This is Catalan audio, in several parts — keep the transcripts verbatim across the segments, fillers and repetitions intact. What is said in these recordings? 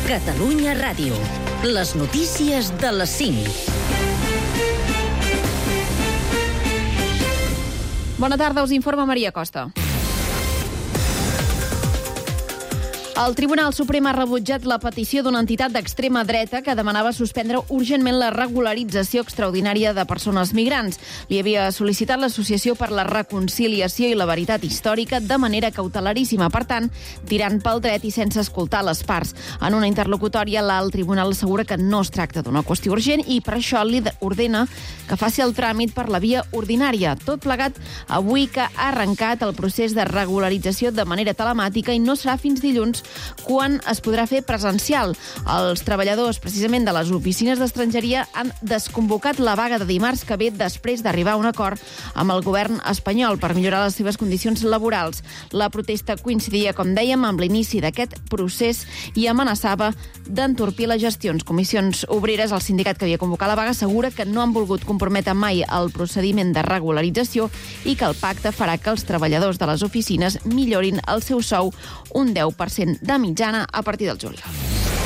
Catalunya Ràdio. Les notícies de les cinc. Bona tarda, us informa Maria Costa. El Tribunal Suprem ha rebutjat la petició d'una entitat d'extrema dreta que demanava suspendre urgentment la regularització extraordinària de persones migrants. Li havia sol·licitat l'Associació per la Reconciliació i la Veritat Històrica de manera cautelaríssima, per tant, tirant pel dret i sense escoltar les parts. En una interlocutòria, l'alt tribunal assegura que no es tracta d'una qüestió urgent i per això li ordena que faci el tràmit per la via ordinària. Tot plegat avui que ha arrencat el procés de regularització de manera telemàtica i no serà fins dilluns quan es podrà fer presencial. Els treballadors, precisament de les oficines d'estrangeria, han desconvocat la vaga de dimarts que ve després d'arribar a un acord amb el govern espanyol per millorar les seves condicions laborals. La protesta coincidia, com dèiem, amb l'inici d'aquest procés i amenaçava d'entorpir les gestions. Comissions Obreres, el sindicat que havia convocat la vaga, assegura que no han volgut comprometre mai el procediment de regularització i que el pacte farà que els treballadors de les oficines millorin el seu sou un deu per cent de mitjana a partir del juliol.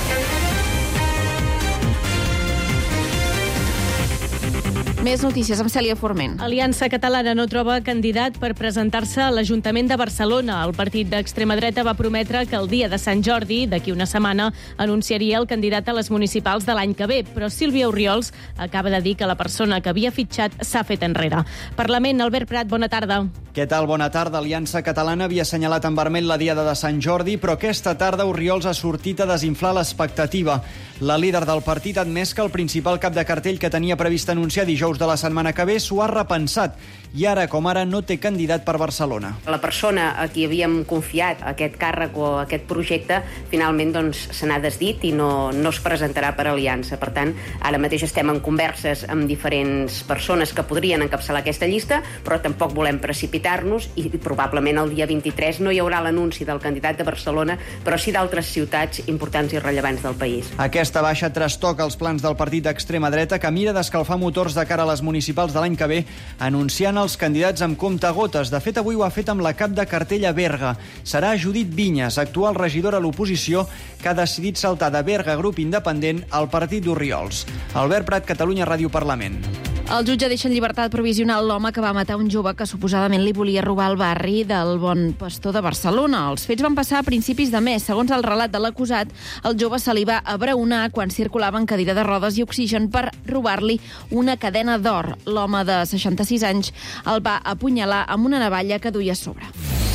Més notícies amb Cèlia Forment. Aliança Catalana no troba candidat per presentar-se a l'Ajuntament de Barcelona. El partit d'extrema dreta va prometre que el dia de Sant Jordi, d'aquí una setmana, anunciaria el candidat a les municipals de l'any que ve, però Sílvia Orriols acaba de dir que la persona que havia fitxat s'ha fet enrere. Parlament, Albert Prat, bona tarda. Què tal? Bona tarda. Aliança Catalana havia assenyalat en vermell la diada de Sant Jordi, però aquesta tarda Orriols ha sortit a desinflar l'expectativa. La líder del partit ha admès que el principal cap de cartell que tenia previst anunciar dijous de la setmana que ve s'ho ha repensat i ara com ara no té candidat per Barcelona. La persona a qui havíem confiat aquest càrrec o aquest projecte finalment doncs, se n'ha desdit i no, no es presentarà per Aliança. Per tant, ara mateix estem en converses amb diferents persones que podrien encapçalar aquesta llista, però tampoc volem precipitar-nos i probablement el dia vint-i-tres no hi haurà l'anunci del candidat de Barcelona, però sí d'altres ciutats importants i rellevants del país. Aquesta baixa trastoca els plans del partit d'extrema dreta que mira d'escalfar motors de cara a les municipals de l'any que ve, anunciant els candidats amb comptagotes. De fet, avui ho ha fet amb la cap de cartell a Berga. Serà Judit Vinyes, actual regidora a l'oposició, que ha decidit saltar de Berga Grup Independent al partit d'Orriols. Albert Prat, Catalunya Ràdio Parlament. El jutge deixa en llibertat provisional l'home que va matar un jove que suposadament li volia robar al barri del Bon Pastor de Barcelona. Els fets van passar a principis de mes. Segons el relat de l'acusat, el jove se li va abraonar quan circulava en cadira de rodes i oxigen per robar-li una cadena d'or. L'home de seixanta-sis anys el va apunyalar amb una navalla que duia a sobre.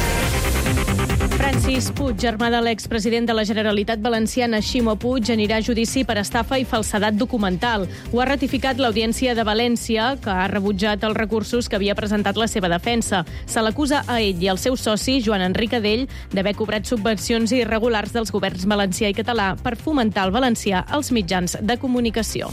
Francis Puig, germà de l'expresident de la Generalitat Valenciana, Ximo Puig, anirà a judici per estafa i falsedat documental. Ho ha ratificat l'Audiència de València, que ha rebutjat els recursos que havia presentat la seva defensa. Se l'acusa a ell i al seu soci, Joan Enric Adell, d'haver cobrat subvencions irregulars dels governs valencià i català per fomentar el valencià als mitjans de comunicació.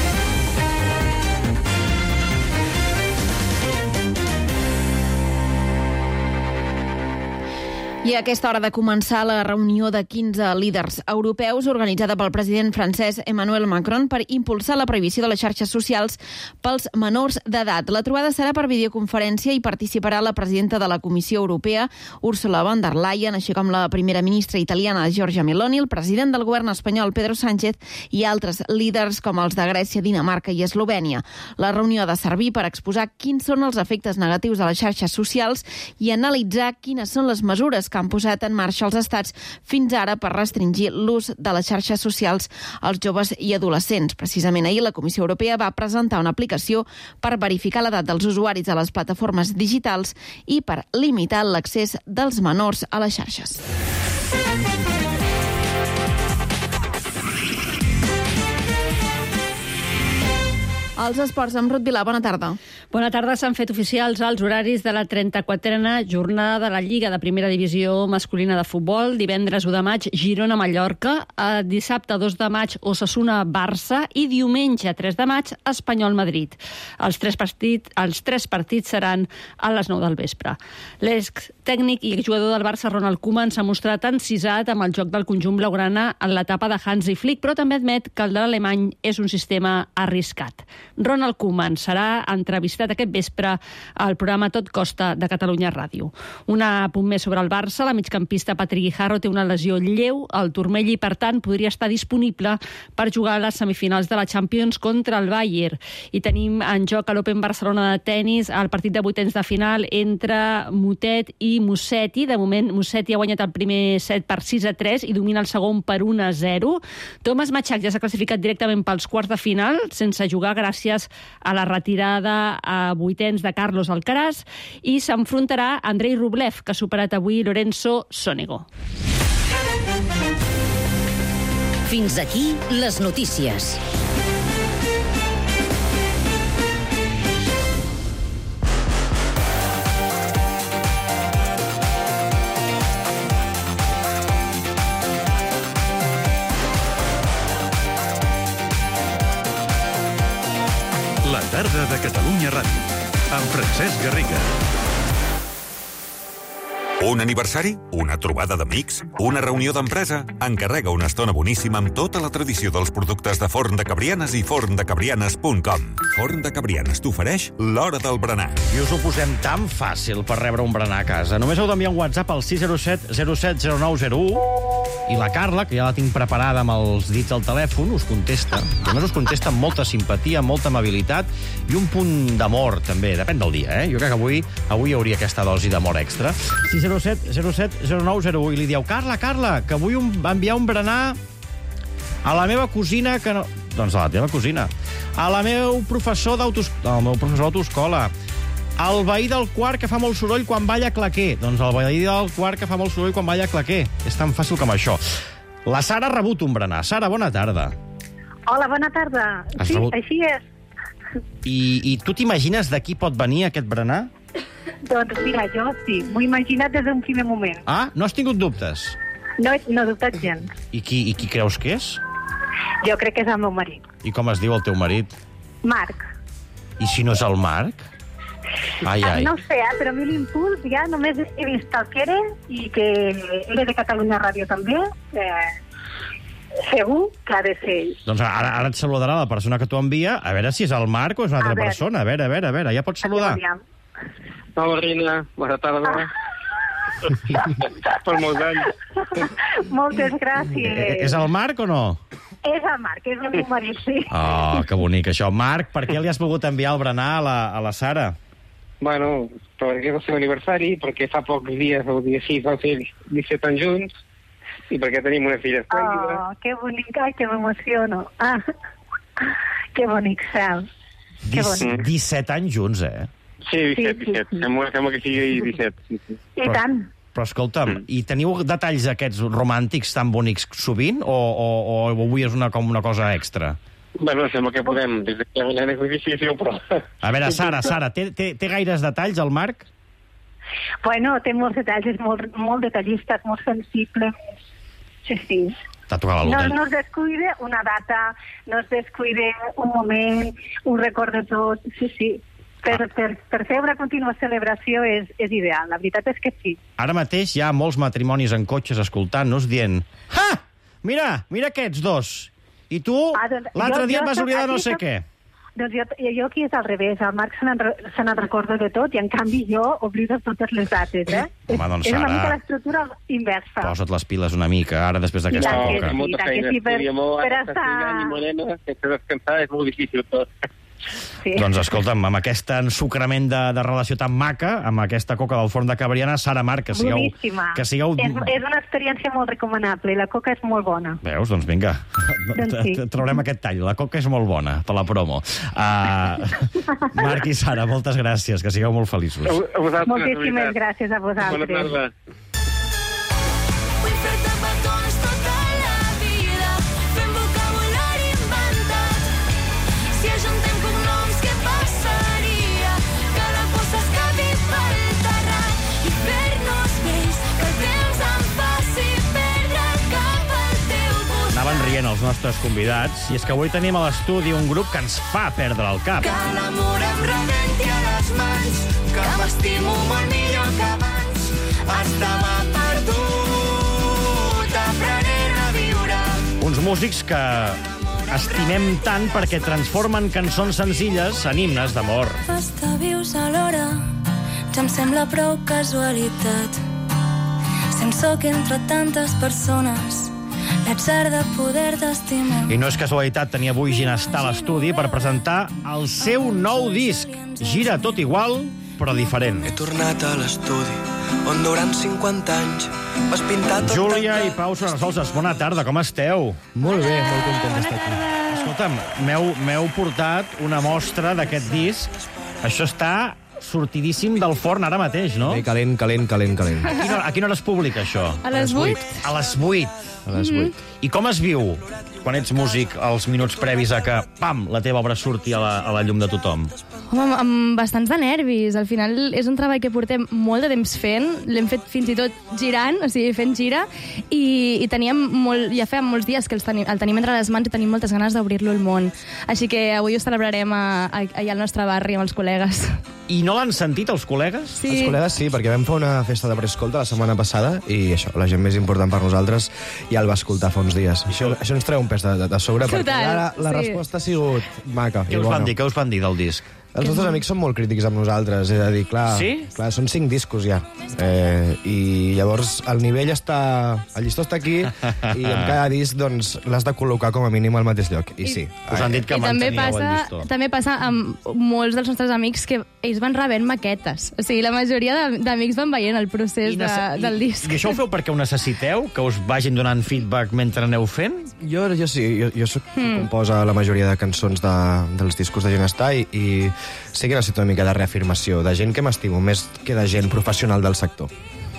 I a aquesta hora de començar la reunió de quinze líders europeus organitzada pel president francès Emmanuel Macron per impulsar la prohibició de les xarxes socials pels menors d'edat. La trobada serà per videoconferència i participarà la presidenta de la Comissió Europea, Ursula von der Leyen, així com la primera ministra italiana Giorgia Meloni, el president del govern espanyol Pedro Sánchez i altres líders com els de Grècia, Dinamarca i Eslovènia. La reunió ha de servir per exposar quins són els efectes negatius de les xarxes socials i analitzar quines són les mesures que han posat en marxa els estats fins ara per restringir l'ús de les xarxes socials als joves i adolescents. Precisament ahir la Comissió Europea va presentar una aplicació per verificar l'edat dels usuaris a les plataformes digitals i per limitar l'accés dels menors a les xarxes. Els esports amb Ruth Vilà, bona tarda. Bona tarda. S'han fet oficials els horaris de la trenta-quatrena jornada de la Lliga de Primera Divisió masculina de futbol. Divendres u de maig, Girona-Mallorca. Dissabte dos de maig, Osasuna-Barça. I diumenge tres de maig, Espanyol-Madrid. Els tres, partit, els tres partits seran a les nou del vespre. L'ex tècnic i exjugador del Barça, Ronald Koeman, s'ha mostrat encisat amb el joc del conjunt blaugrana en l'etapa de Hansi Flick, però també admet que el de l'alemany és un sistema arriscat. Ronald Koeman serà entrevistat aquest vespre al programa Tot Costa de Catalunya Ràdio. Un apunt més sobre el Barça. La migcampista Patrick Guijarro té una lesió lleu al turmell i, per tant, podria estar disponible per jugar a les semifinals de la Champions contra el Bayern. I tenim en joc a l'Open Barcelona de tennis el partit de vuitens de final entre Mutet i Musetti. De moment, Musetti ha guanyat el primer set per sis a tres i domina el segon per un a zero. Thomas Machak ja s'ha classificat directament pels quarts de final, sense jugar gràcies a la retirada a vuitens de Carlos Alcaraz, i s'enfrontarà a Andrei Rublev, que ha superat avui Lorenzo Sonego. Fins aquí les notícies. La tarda de Catalunya Ràdio, amb Francesc Garriga. Un aniversari? Una trobada d'amics? Una reunió d'empresa? Encarrega una estona boníssima amb tota la tradició dels productes de Forn de Cabrianes i forn de cabrianes punt com. Forn de Cabrianes t'ofereix l'hora del berenar. I us ho posem tan fàcil per rebre un berenar a casa. Només heu d'enviar un WhatsApp al sis zero set zero set zero nou zero u i la Carla, que ja la tinc preparada amb els dits al telèfon, us contesta. I a més us contesta amb molta simpatia, amb molta amabilitat i un punt d'amor, també. Depèn del dia, eh? Jo crec que avui, avui hi hauria aquesta dosi d'amor extra. sis zero set zero set zero nou zero u i li dieu: Carla, Carla, que vull un, enviar un berenar a la meva cosina que no... Doncs a la teva cosina. A la meu professor d'autoescola, al meu professor d'autoescola. El veí del quart que fa molt soroll quan balla claquer. Doncs el veí del quart que fa molt soroll quan balla claquer. És tan fàcil com això. La Sara ha rebut un berenar. Sara, bona tarda. Hola, bona tarda. Has sí, rebut... així és. I, I tu t'imagines de qui pot venir aquest berenar? Doncs mira, jo sí, m'ho he imaginat des d'un primer moment. Ah, no has tingut dubtes? No, no he dubtat gens. I qui, I qui creus que és? Jo crec que és el meu marit. I com es diu el teu marit? Marc. I si no és el Marc? Ai, ai. No ho sé, eh, però a mi l'impuls ja només he vist el que era i que era de Catalunya Ràdio també. Eh, segur que ha de ser ell. Doncs ara, ara et saludarà la persona que t'ho envia, a veure si és el Marc o és una altra a persona. A veure, a veure, a veure, ja pots saludar. Hola, Rina. Bona tarda. Ah. Per molts anys. Moltes gràcies. Eh, és el Marc o no? És el Marc, és el meu marit, sí. Oh, que bonic, això. Marc, per què li has volgut enviar el berenar a la, a la Sara? Bueno, perquè és el seu aniversari, perquè fa pocs dies, el dia sis, vam fer disset anys junts, i perquè tenim una filla esplèndida. Oh, que bonic, ai, que m'emociono. Ah, que bonic cel. Que bonic. disset anys junts, eh? Sí, disset, disset. Sí, sí. Sembla, sembla que sigui disset. Sí, sí. I però, tant. Però escolta'm, mm. i teniu detalls aquests romàntics tan bonics sovint, o, o, o avui és una, com una cosa extra? Bueno, sembla que podem, des que ja és difícil, però... A veure, Sara, Sara, té, té, té gaires detalls, el Marc? Bueno, té molts detalls, és molt, molt detallista, molt sensible. Sí, sí. T'ha tocat la no, no es descuide una data, no es descuide un moment, un record de tot, sí, sí. Per, ah. per, per fer una contínua celebració és, és ideal, la veritat és que sí. Ara mateix hi ha molts matrimonis en cotxes escoltant-nos dient: ha! Mira, mira aquests dos. I tu, ah, doncs, l'altre dia et vas oblidar no sé què. Doncs jo, jo aquí és al revés. El Marc se n'en recorda de tot i, en canvi, jo oblido totes les dates, eh? Home, doncs, és Sara, una mica l'estructura inversa. Posa't les piles una mica, ara, després d'aquesta no, època. No, molta feina. Sí, per, per estar... Ni morena, sense descansar, és molt difícil tot. Sí. Doncs escolta'm, amb aquest ensucrament de, de relació tan maca, amb aquesta coca del forn de Cabriana, Sara, Marc, que sigueu... Boníssima. Que sigueu... És, és una experiència molt recomanable i la coca és molt bona. Veus? Doncs vinga, doncs sí. Traurem aquest tall. La coca és molt bona, per la promo. Uh, Marc i Sara, moltes gràcies, que sigueu molt feliços. A, a vosaltres, moltíssimes gràcies a vosaltres. Bona tarda. Anaven rient els nostres convidats, i és que avui tenim a l'estudi un grup que ens fa perdre el cap. Que l'amor em rebenti a les mans, que m'estimo molt millor que abans. Estava perdut, aprenent a viure. Uns músics que estimem tant perquè transformen cançons senzilles en himnes d'amor. Estar vius alhora ja em sembla prou casualitat. Si em soc entre tantes persones, l'atzar de poder t'estimar. I no és casualitat tenir avui Ginestar a l'estudi per presentar el seu nou disc. Gira tot igual, però diferent. He tornat a l'estudi, on durant cinquanta anys vas pintar tot... Júlia i Pau Sonarsolses, bona tarda, com esteu? Molt bé, molt content d'estar aquí. Escolta'm, m'heu portat una mostra d'aquest disc. Això està sortidíssim del forn ara mateix, no? Bé, calent, calent, calent, calent. A quina, a quina hora es publica, això? A les vuit? A les vuit. A les vuit. I com es viu, quan ets músic, els minuts previs a que, pam, la teva obra surti a la, a la llum de tothom? Home, amb, amb bastants de nervis. Al final és un treball que portem molt de temps fent. L'hem fet fins i tot girant, o sigui, fent gira, i, i teníem molt, ja feia molts dies que els tenim, el tenim entre les mans i tenim moltes ganes d'obrir-lo al món. Així que avui ho celebrarem a, a, allà al nostre barri amb els col·legues. I no l'han sentit, els col·legues? Sí. Els col·legues sí, perquè vam fer una festa de preescolta la setmana passada i això, la gent més important per nosaltres ja el va escoltar fa uns dies. Això, això ens treu un pes de, de, de sobre, Total, perquè ara la sí. resposta ha sigut maca. Què i us bona. van dir? Què us van dir del disc? Els nostres amics són molt crítics amb nosaltres, és a dir, clar, Sí? clar són cinc discos ja. Eh, I llavors el nivell està... El llistó està aquí i en cada disc doncs, l'has de col·locar com a mínim al mateix lloc. I sí. Us han dit que I també manteníeu el passa, llistó. també passa amb molts dels nostres amics que ells van rebent maquetes. O sigui, la majoria de- d'amics van veient el procés de, nece- del disc. I això ho feu perquè ho necessiteu? Que us vagin donant feedback mentre aneu fent? Jo, jo sí, jo, jo soc qui Hmm. composa la majoria de cançons de, dels discos de Ginestar i, i sí que necessito una mica de reafirmació, de gent que m'estimo, més que de gent professional del sector.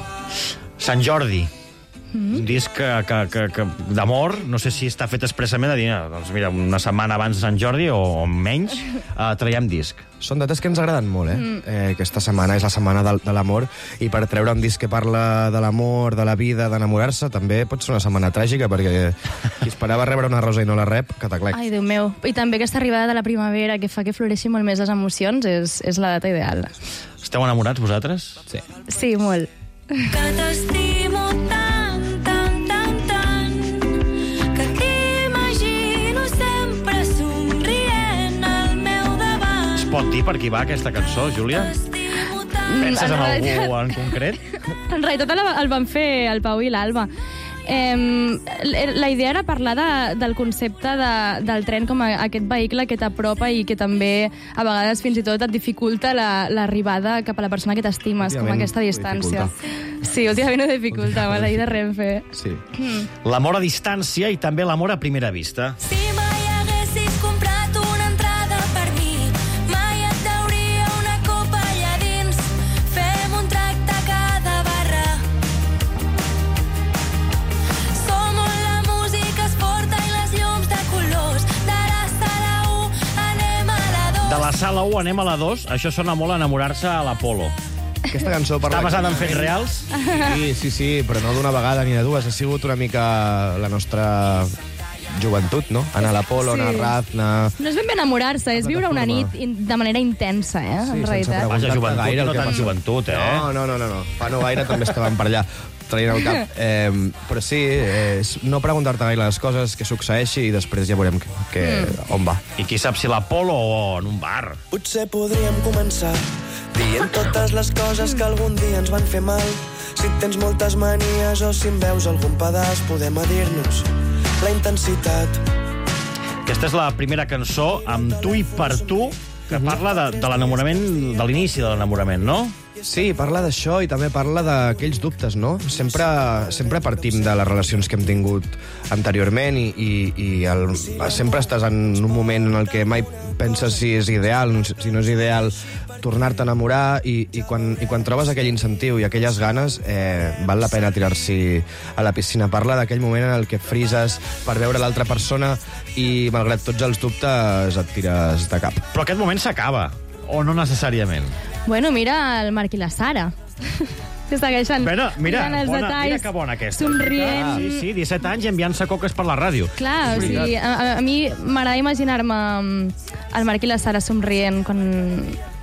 Sant Jordi. Un disc que, que, que, que d'amor, no sé si està fet expressament de dir, ah, doncs mira, una setmana abans de Sant Jordi o, o menys, uh, traiem disc. Són dates que ens agraden molt, eh? Mm. eh aquesta setmana és la setmana del, de l'amor i per treure un disc que parla de l'amor, de la vida, d'enamorar-se, també pot ser una setmana tràgica perquè qui esperava rebre una rosa i no la rep, cataclec. Ai, Déu meu. I també aquesta arribada de la primavera que fa que floreixin molt més les emocions és, és la data ideal. Esteu enamorats, vosaltres? Sí. Sí, molt. Que t'estimo tant, tant, tant, tant, que t'imagino sempre somrient al meu davant. Es pot dir per qui va aquesta cançó, Júlia? Penses en algú en concret? En realitat el, el van fer el Pau i l'Alba. Eh, la idea era parlar de, del concepte de, del tren com a aquest vehicle que t'apropa i que també a vegades fins i tot et dificulta l'arribada cap a la persona que t'estimes, com Últimament aquesta ho distància. dificulta. Sí, últimament ho dificulta, amb la de Renfe. Sí. Mm. L'amor a distància i també l'amor a primera vista. Si mai haguessis comprat una entrada per mi, mai et deuria una copa allà dins. Fem un tracte a cada barra. Som on la música és forta i les llums de colors. De la sala u anem a la dos. De la sala u anem a la dos, això sona molt a enamorar-se a l'Apolo. Aquesta cançó parla... Està basada en fets reals? Sí, sí, sí, però no d'una vegada ni de dues. Ha sigut una mica la nostra joventut, no? Anar a l'Apolo, Sí. anar a Raz, anar... No és ben bé enamorar-se, és viure una nit in- de manera intensa, eh, en realitat. Vaja, joventut, gaire el no que tan passa. joventut, eh? No, no, no, no, no. Fa no gaire també estàvem per allà traient el cap. Eh, però sí, eh, és no preguntar-te gaire les coses, que succeeixi i després ja veurem que, que, Mm. on va. I qui sap si l'Apolo o en un bar. Potser podríem començar dient totes les coses que algun dia ens van fer mal. Si tens moltes manies o si em veus algun pedaç, podem a dir-nos la intensitat. Aquesta és la primera cançó amb tu i per tu que parla de, de l'enamorament, de l'inici de l'enamorament, no? Sí, parla d'això i també parla d'aquells dubtes, no? Sempre, sempre partim de les relacions que hem tingut anteriorment i, i, i el, sempre estàs en un moment en el que mai penses si és ideal, si no és ideal tornar-te a enamorar i, i, quan, i quan trobes aquell incentiu i aquelles ganes eh, val la pena tirar-s'hi a la piscina. Parla d'aquell moment en el que frises per veure l'altra persona i malgrat tots els dubtes et tires de cap. Però aquest moment s'acaba, o no necessàriament? Bueno, mira el Marc i la Sara. Que segueixen Bueno, mira, mirant els bona, detalls, mira que bona aquesta. somrient. Sí, sí, disset anys i enviant-se coques per la ràdio. Clar, o És sigui, veritat. a, a mi m'agrada imaginar-me mm, el Marc i la Sara somrient quan,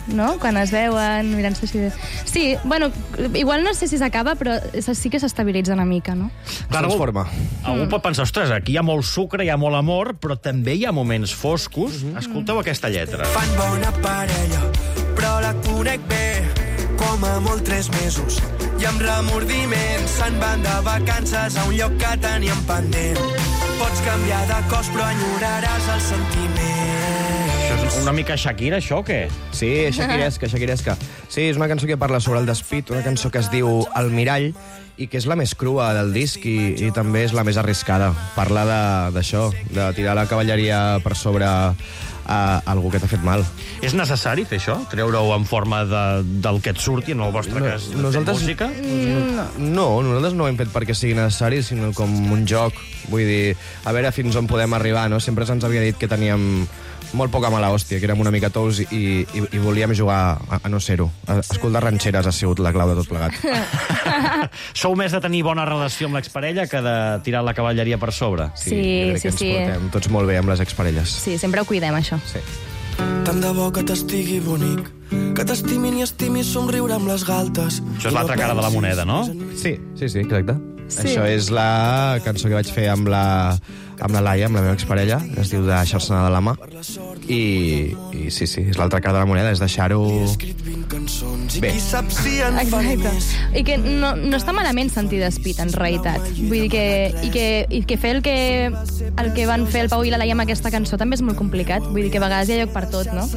no? Quan es veuen, mirant-se així... Sí, bueno, igual no sé si s'acaba, però sí que s'estabilitza una mica, no? Clar, algú, algú pot pensar, ostres, aquí hi ha molt sucre, hi ha molt amor, però també hi ha moments foscos. Escolteu aquesta lletra. Fan bona parella, però la conec bé, com a molt tres mesos. I amb remordiments se'n van de vacances a un lloc que teníem pendent. Pots canviar de cos, però enyoraràs el sentiment. Això és una mica Shakira, això, o què? Sí, Shakiresca, Shakiresca. Sí, és una cançó que parla sobre el despit, una cançó que es diu El mirall, i que és la més crua del disc i, i també és la més arriscada. Parla d'això, de, de tirar la cavalleria per sobre a algú que t'ha fet mal. És necessari fer això? Treure-ho en forma de, del que et surti, en el vostre no, cas, de nosaltres, música? No, no, nosaltres no ho hem fet perquè sigui necessari, sinó com un joc. Vull dir, a veure fins on podem arribar, no? Sempre se'ns havia dit que teníem molt poca mala hòstia, que érem una mica tous i, i, i volíem jugar a, a no ser-ho. Escoltar ranxeres ha sigut la clau de tot plegat. Sou més de tenir bona relació amb l'exparella que de tirar la cavalleria per sobre? Sí, sí, jo crec sí. que ens sí. portem tots molt bé amb les exparelles. Sí, sempre ho cuidem, això. Sí. Tant de bo que t'estigui bonic, que t'estimin i estimis somriure amb les galtes. Això és l'altra cara de la moneda, no? Sí, sí, sí, exacte. Sí. Això és la cançó que vaig fer amb la, amb la Laia, amb la meva exparella, es diu Deixar-se anar de la mà. I, i sí, sí, és l'altra cara de la moneda, és deixar-ho bé. Exacte. I que no, no està malament sentir despit, en realitat. Vull dir que, i que, i que fer el que, el que van fer el Pau i la Laia amb aquesta cançó també és molt complicat. Vull dir que a vegades hi ha lloc per tot, no?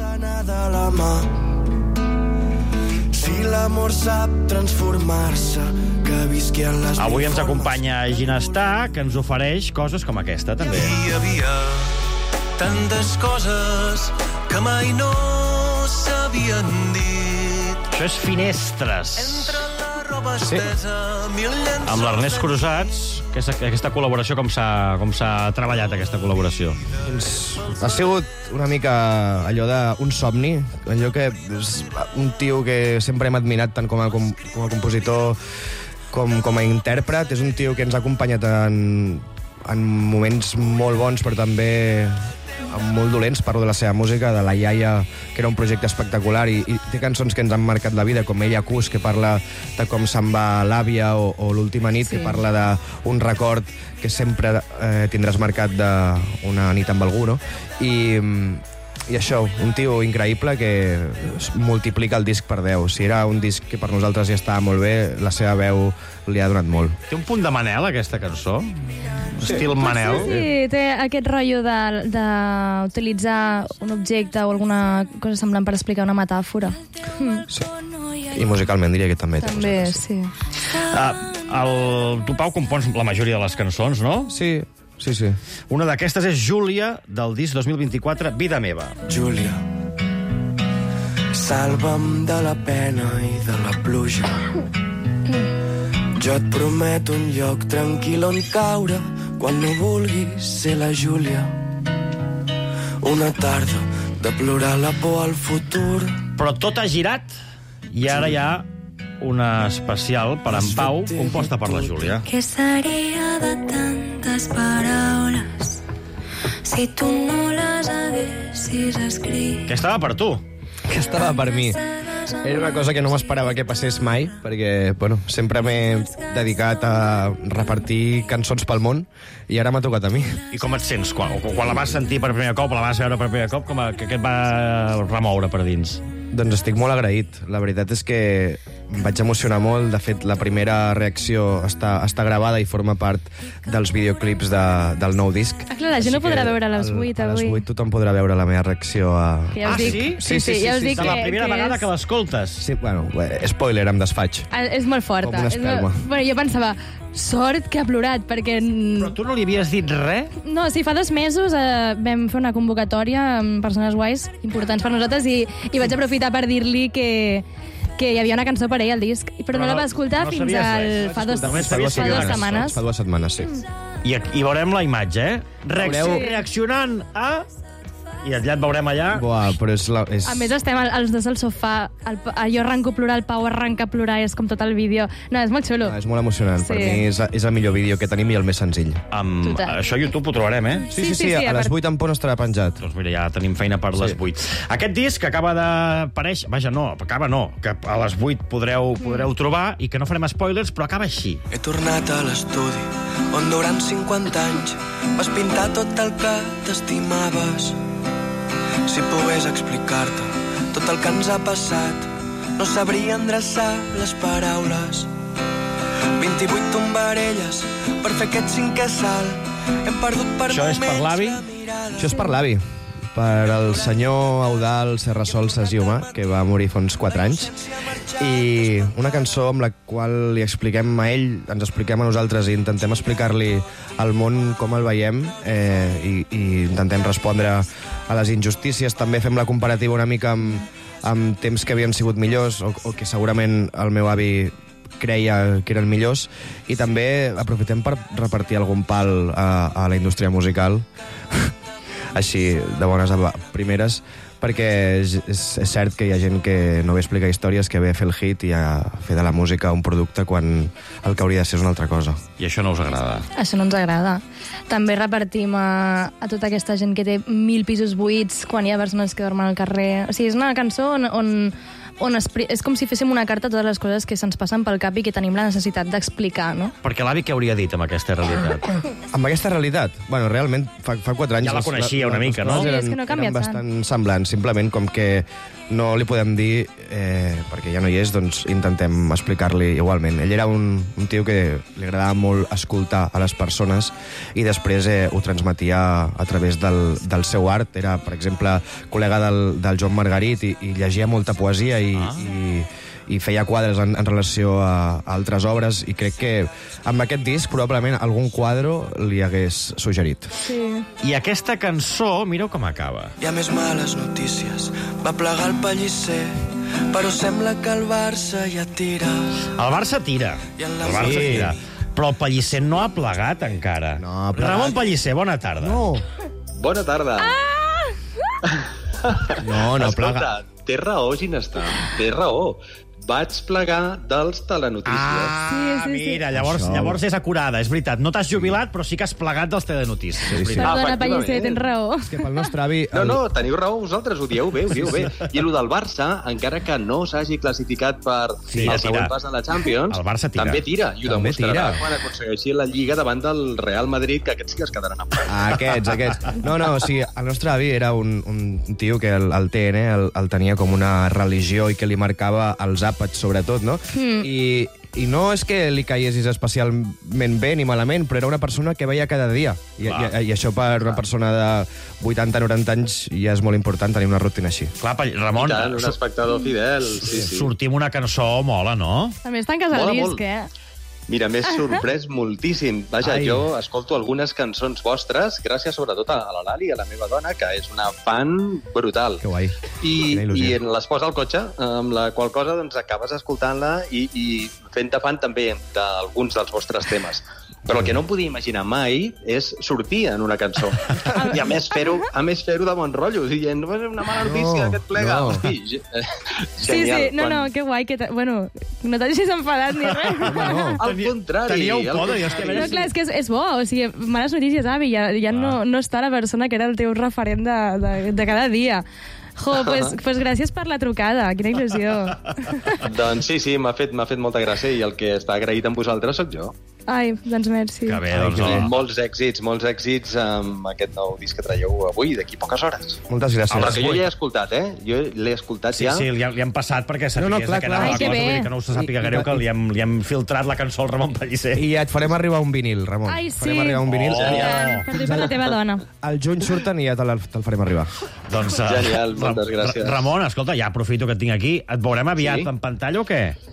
Si l'amor sap transformar-se, que visqui en les... Avui ens acompanya Ginestar, que ens ofereix coses com aquesta, també. Hi havia tantes coses que mai no s'havien dit. Això és Finestres. Entre la roba Sí. estesa, mil llençols... Amb l'Ernest Cruzats, aquesta, aquesta col·laboració, com s'ha com s'ha treballat, aquesta col·laboració? Ha sigut una mica allò d'un somni, allò que és un tio que sempre hem admirat tant com a, com, com a compositor com, com a intèrpret. És un tio que ens ha acompanyat en, en moments molt bons, però també molt dolents. Parlo de la seva música, de La Iaia, que era un projecte espectacular, i, i té cançons que ens han marcat la vida, com Ella Cus, que parla de com se'n va l'àvia, o, o L'última nit, sí. que parla d'un record que sempre eh, tindràs marcat d'una nit amb algú, no? I, i això, un tio increïble que multiplica el disc per deu. Si era un disc que per nosaltres ja estava molt bé, la seva veu li ha donat molt. Té un punt de Manel, aquesta cançó? Sí. Estil Manel? Sí, sí, té aquest rotllo d'utilitzar un objecte o alguna cosa semblant per explicar una metàfora. Mm. Sí. I musicalment diria que també. També, sí. Uh, el, tu, Pau, compons la majoria de les cançons, no? Sí, sí, sí. Una d'aquestes és Júlia, del disc dos mil vint-i-quatre, Vida meva. Júlia, salva'm de la pena i de la pluja. Jo et prometo un lloc tranquil on caure quan no vulguis ser la Júlia. Una tarda de plorar la por al futur. Però tot ha girat i ara hi ha una especial per en Pau, composta per la Júlia. Què seria de tantes paraules si tu no les haguessis escrit? Que estava per tu. Que estava per mi. Era una cosa que no m'esperava que passés mai, perquè bueno, sempre m'he dedicat a repartir cançons pel món i ara m'ha tocat a mi. I com et sents? Quan, quan la vas sentir per primer cop, la vas veure per primer cop, com a, que, que et va remoure per dins? Doncs estic molt agraït. La veritat és que em vaig emocionar molt. De fet, la primera reacció està, està gravada i forma part dels videoclips de, del nou disc. Ah, clar, la gent no podrà veure a les vuit avui. A les vuit tothom podrà veure la meva reacció a... Ja ah, dic. sí? Sí, sí, sí, ja us dic que... que... la primera que vegada és... que l'escoltes. Sí, bueno, spoiler, em desfaig. Ah, és molt forta. Com una espelma. És molt... Bueno, jo pensava, sort que ha plorat, perquè... Però tu no li havies dit res? No, sí, fa dos mesos eh, vam fer una convocatòria amb persones guais importants per nosaltres i, i vaig aprofitar per dir-li que que hi havia una cançó per ell al disc, però, però no, no la va escoltar no fins al... Fa dos, fa, fa dues setmanes. Fa dues setmanes, sí. I, I veurem la imatge, eh? Reacc Veureu... Reaccionant a... i ja et veurem allà. Buah, però és... La, és... A més, estem al- els dos al sofà, el, jo arranco a plorar, el Pau arranca a plorar, és com tot el vídeo. No, és molt xulo. No, és molt emocionant. Sí. Per mi és, és el millor vídeo que tenim i el més senzill. Amb, Total. això a YouTube ho trobarem, eh? Sí, sí, sí, sí, a les vuit en punt estarà penjat. Doncs mira, ja tenim feina per les vuit. Aquest disc acaba d'aparèixer... Vaja, no, acaba no, que a les vuit podreu, podreu trobar i que no farem spoilers, però acaba així. He tornat a l'estudi, on durant cinquanta anys vas pintar tot el que t'estimaves. Si pogués explicar-te tot el que ens ha passat, no sabria endreçar les paraules. vint-i-vuit tombarelles per fer aquest cinquè salt. Hem perdut per Això és per l'avi? Això és per l'avi. Per el senyor Eudald Serrasols Sesioma, que va morir fa uns quatre anys. I una cançó amb la qual li expliquem a ell, ens expliquem a nosaltres i intentem explicar-li al món com el veiem eh, i, i intentem respondre a les injustícies. També fem la comparativa una mica amb, amb temps que havien sigut millors o, o que segurament el meu avi creia que eren millors, i també aprofitem per repartir algun pal a, a la indústria musical així de bones a primeres, perquè és, és, és cert que hi ha gent que no ve a explicar històries, que ve a fer el hit i a fer de la música un producte quan el que hauria de ser és una altra cosa. I això no us agrada? Això no ens agrada. També repartim a, a tota aquesta gent que té mil pisos buits quan hi ha persones que dormen al carrer. O sigui, és una cançó on... on on espri... és com si féssim una carta a totes les coses que se'ns passen pel cap i que tenim la necessitat d'explicar, no? Perquè l'avi què hauria dit amb aquesta realitat? Amb aquesta realitat? Bueno, realment, fa, fa quatre anys... Ja la coneixia una mica, no? Eren, Sí, és que no ha canviat eren bastant semblants, simplement com que no li podem dir, eh, perquè ja no hi és, doncs intentem explicar-li igualment. Ell era un, un tio que li agradava molt escoltar a les persones i després eh, ho transmetia a través del, del seu art. Era, per exemple, col·lega del, del Joan Margarit i, i llegia molta poesia i, ah. i, i feia quadres en, en relació a, a altres obres, i crec que amb aquest disc probablement algun quadre li hagués suggerit. Sí. I aquesta cançó, mireu com acaba. Hi ha més males notícies, va plegar el pallisser, però sembla que el Barça ja tira. El Barça tira. El Barça Sí. tira. Però el Pellicer no ha plegat encara. No ha plegat. Ramon Pellicer, bona tarda. No. Bona tarda. No, no Escolta, té raó, Ginestar. Té raó. Vaig plegar dels telenotícies. Ah, Sí, sí, sí. mira, llavors, Això. llavors és acurada, és veritat. No t'has jubilat, però sí que has plegat dels telenotícies. Sí, és sí. veritat. Perdona, efectivament. Pellicer, tens raó. És que pel nostre avi... No, no, teniu raó vosaltres, ho dieu bé, ho dieu bé. I el del Barça, encara que no s'hagi classificat per Sí, el tira. següent pas de la Champions, El Barça tira. també tira, i ho També demostrarà tira. quan aconsegueixi la Lliga davant del Real Madrid, que aquests sí que es quedaran amb Ah, aquests, aquests. No, no, o sigui, el nostre avi era un, un tio que el, el T N el, el tenia com una religió i que li marcava els àpats, sobretot, no? Mm. I, I no és que li caiguessis especialment bé ni malament, però era una persona que veia cada dia. I, Clar. i, i això per una persona de vuitanta noranta anys ja és molt important tenir una rutina així. Clar, Pell- Ramon, I tant, un espectador fidel. Sí, sí. sortim una cançó mola, no? També està en casa Mola el molt. disc, eh? Mira, m'he sorprès moltíssim. Vaja, Ai. jo escolto algunes cançons vostres, gràcies sobretot a la Lali, a la meva dona, que és una fan brutal. Que guai. I, Quina il·lusió. i en les posa al cotxe, amb la qual cosa doncs, acabes escoltant-la i, i fent-te fan també d'alguns dels vostres temes. Però el que no em podia imaginar mai és sortir en una cançó. I a més fer-ho a més fer-ho de bon rotllo, dient, no és una mala notícia No, que et plega. no. Hosti, ge- eh, Sí, genial. sí, no, no, que guai. Que t- bueno, no t'hagis enfadat ni res. No. Al contrari. Teníeu al por de dir, hòstia, contrari. No, clar, és que és, és bo, o sigui, males notícies, avi, ja, ja no, no està la persona que era el teu referent de, de, de cada dia. Jo, pues, pues gràcies per la trucada, quina il·lusió. Doncs sí, sí, m'ha fet, m'ha fet molta gràcia i el que està agraït amb vosaltres sóc jo. Ai, doncs merci. Que bé, Ai, doncs... que bé. el- Molts èxits, molts èxits amb aquest nou disc que traieu avui, d'aquí poques hores. Moltes gràcies. Però que jo ja he escoltat, eh? Jo l'he escoltat Sí, ja. sí, li, li han passat perquè sapies No, no, no, clar, que clar. anava Ai, la que cosa, bé. vull dir que no us sàpiga I- i- greu que li hem, li hem filtrat la cançó al Ramon Pellicer. I et farem arribar un vinil, Ramon. Ai, sí. Farem arribar un vinil. Oh. I tant, per tu i per la teva dona. Al juny surten i ja te'l te farem arribar. Doncs, uh, Genial, moltes gràcies. Ramon, escolta, ja aprofito que et tinc aquí. Et veurem aviat Sí? en pantalla o què?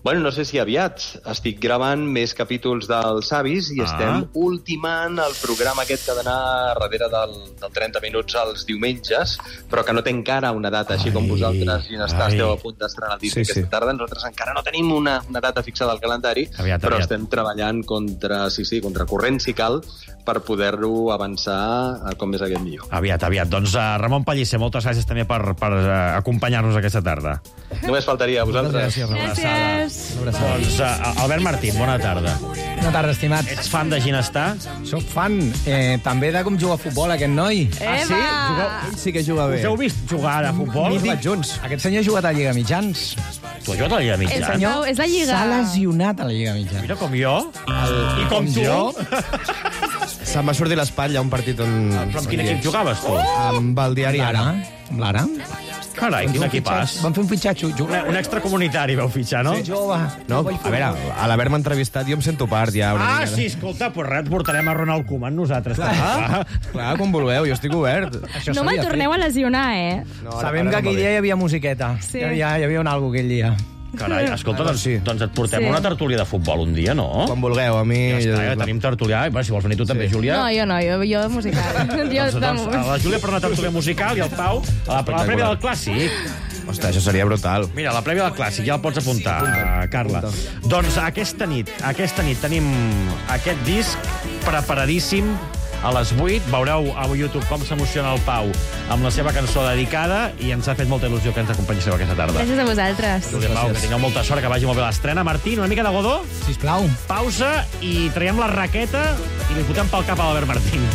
Bueno, no sé si aviat. Estic gravant més capítols dels Avis i ah. estem ultimant el programa aquest que ha d'anar darrere del, del trenta minuts als diumenges, però que no té encara una data, així ai, com vosaltres, Ginestar, esteu a punt d'estrenar el disc sí, aquesta sí. tarda. Nosaltres encara no tenim una, una data fixada al calendari, aviat, però aviat. estem treballant contra, sí, sí, contra corrent, si cal, per poder-ho avançar com més aviat millor. Aviat, aviat. Doncs uh, Ramon Pellicer, moltes gràcies també per, per uh, acompanyar-nos aquesta tarda. Només faltaria a vosaltres. Gràcies. Gràcies. Doncs, uh, Albert Martín, bona tarda. Bona tarda, estimats. Ets fan de Ginestar? Soc fan eh, també de com juga a futbol, aquest noi. Ah, sí? Jugueu... Ell sí que juga bé. Us heu vist jugar a futbol? Mític. Junts. Aquest senyor ha jugat a la Lliga Mitjans. Tu has jugat a la Lliga Mitjans? El senyor és la Lliga. S'ha lesionat a la Lliga Mitjans. Mira, com jo. El... I com, com tu. Jo. Se'm va sortir l'espatlla un partit on... Però amb quin equip jugaves, tu? Amb el diari Ara. Amb l'Ara? Carai, quin equipàs. Vam fer un fitxatge. Un, un extracomunitari vau fitxar, no? Sí, jove. No, a veure, a l'haver-me entrevistat jo em sento part ja. Ah, mica, sí, escolta, pues res, portarem a Ronald Koeman nosaltres. Clar, clar, clar, com vulgueu, jo estic obert. Això no me'l torneu a lesionar, eh? No, sabem que aquell dia hi havia musiqueta. Sí. Hi, hi havia un algo aquell dia. Carai, escolta, doncs, sí. doncs et portem sí. una tertúlia de futbol un dia, no? Quan vulgueu, a mi... Ja està, ja tenim tertúlia. Bueno, si vols venir tu també, sí. Júlia. No, jo no, jo, jo musical. jo doncs, doncs, la Júlia per una tertúlia musical i el Pau a la, a la prèvia del Clàssic. Ostres, això seria brutal. Mira, la prèvia del Clàssic, ja el pots apuntar, apunta. Carla. Apunta. Doncs aquesta nit, aquesta nit tenim aquest disc preparadíssim. A les vuit veureu a YouTube com s'emociona el Pau amb la seva cançó dedicada i ens ha fet molta il·lusió que ens acompanyéssiu aquesta tarda. Gràcies a vosaltres. Júlia, Pau, que tingueu molta sort, que vagi molt bé l'estrena. Martín, una mica de godó? Sisplau. Pausa i traiem la raqueta i li fotem pel cap a l'Albert Martín.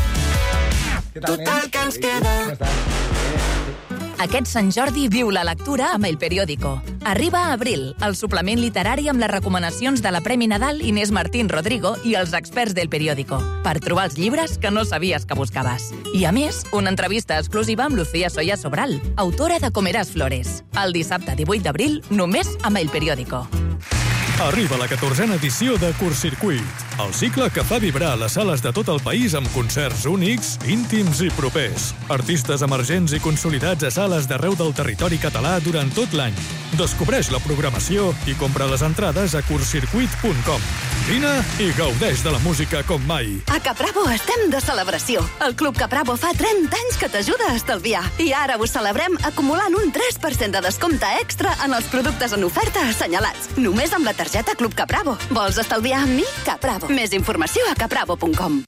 Total que ens queda. Aquest Sant Jordi viu la lectura amb El Periódico. Arriba a Abril, el suplement literari amb les recomanacions de la Premi Nadal Inés Martín Rodrigo i els experts del Periódico, per trobar els llibres que no sabies que buscaves. I a més, una entrevista exclusiva amb Lucía Soya Sobral, autora de Comeràs Flores. El dissabte divuit d'abril, només amb El Periódico. Arriba la catorzena edició de Curtcircuit, el cicle que fa vibrar les sales de tot el país amb concerts únics, íntims i propers. Artistes emergents i consolidats a sales d'arreu del territori català durant tot l'any. Descobreix la programació i compra les entrades a curtcircuit punt com. Vine i gaudeix de la música com mai. A Capravo estem de celebració. El Club Capravo fa trenta anys que t'ajuda a estalviar. I ara ho celebrem acumulant un tres per cent de descompte extra en els productes en oferta assenyalats. Només amb la targeta Club Capravo. Vols estalviar amb mi? Capravo. Més informació a capravo punt com.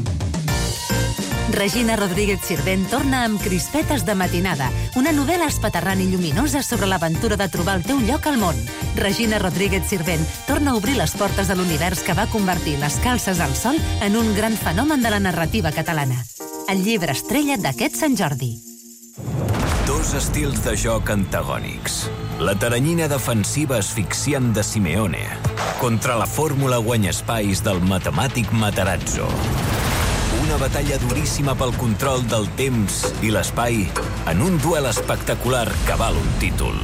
Regina Rodríguez Sirvent torna amb Crispetes de matinada, una novel·la espaterrant i lluminosa sobre l'aventura de trobar el teu lloc al món. Regina Rodríguez Sirvent torna a obrir les portes de l'univers que va convertir les calces al sol en un gran fenomen de la narrativa catalana. El llibre estrella d'aquest Sant Jordi. Dos estils de joc antagònics. La teranyina defensiva asfixiant de Simeone contra la fórmula guanyespais del matemàtic Matarazzo. Una batalla duríssima pel control del temps i l'espai en un duel espectacular que val un títol.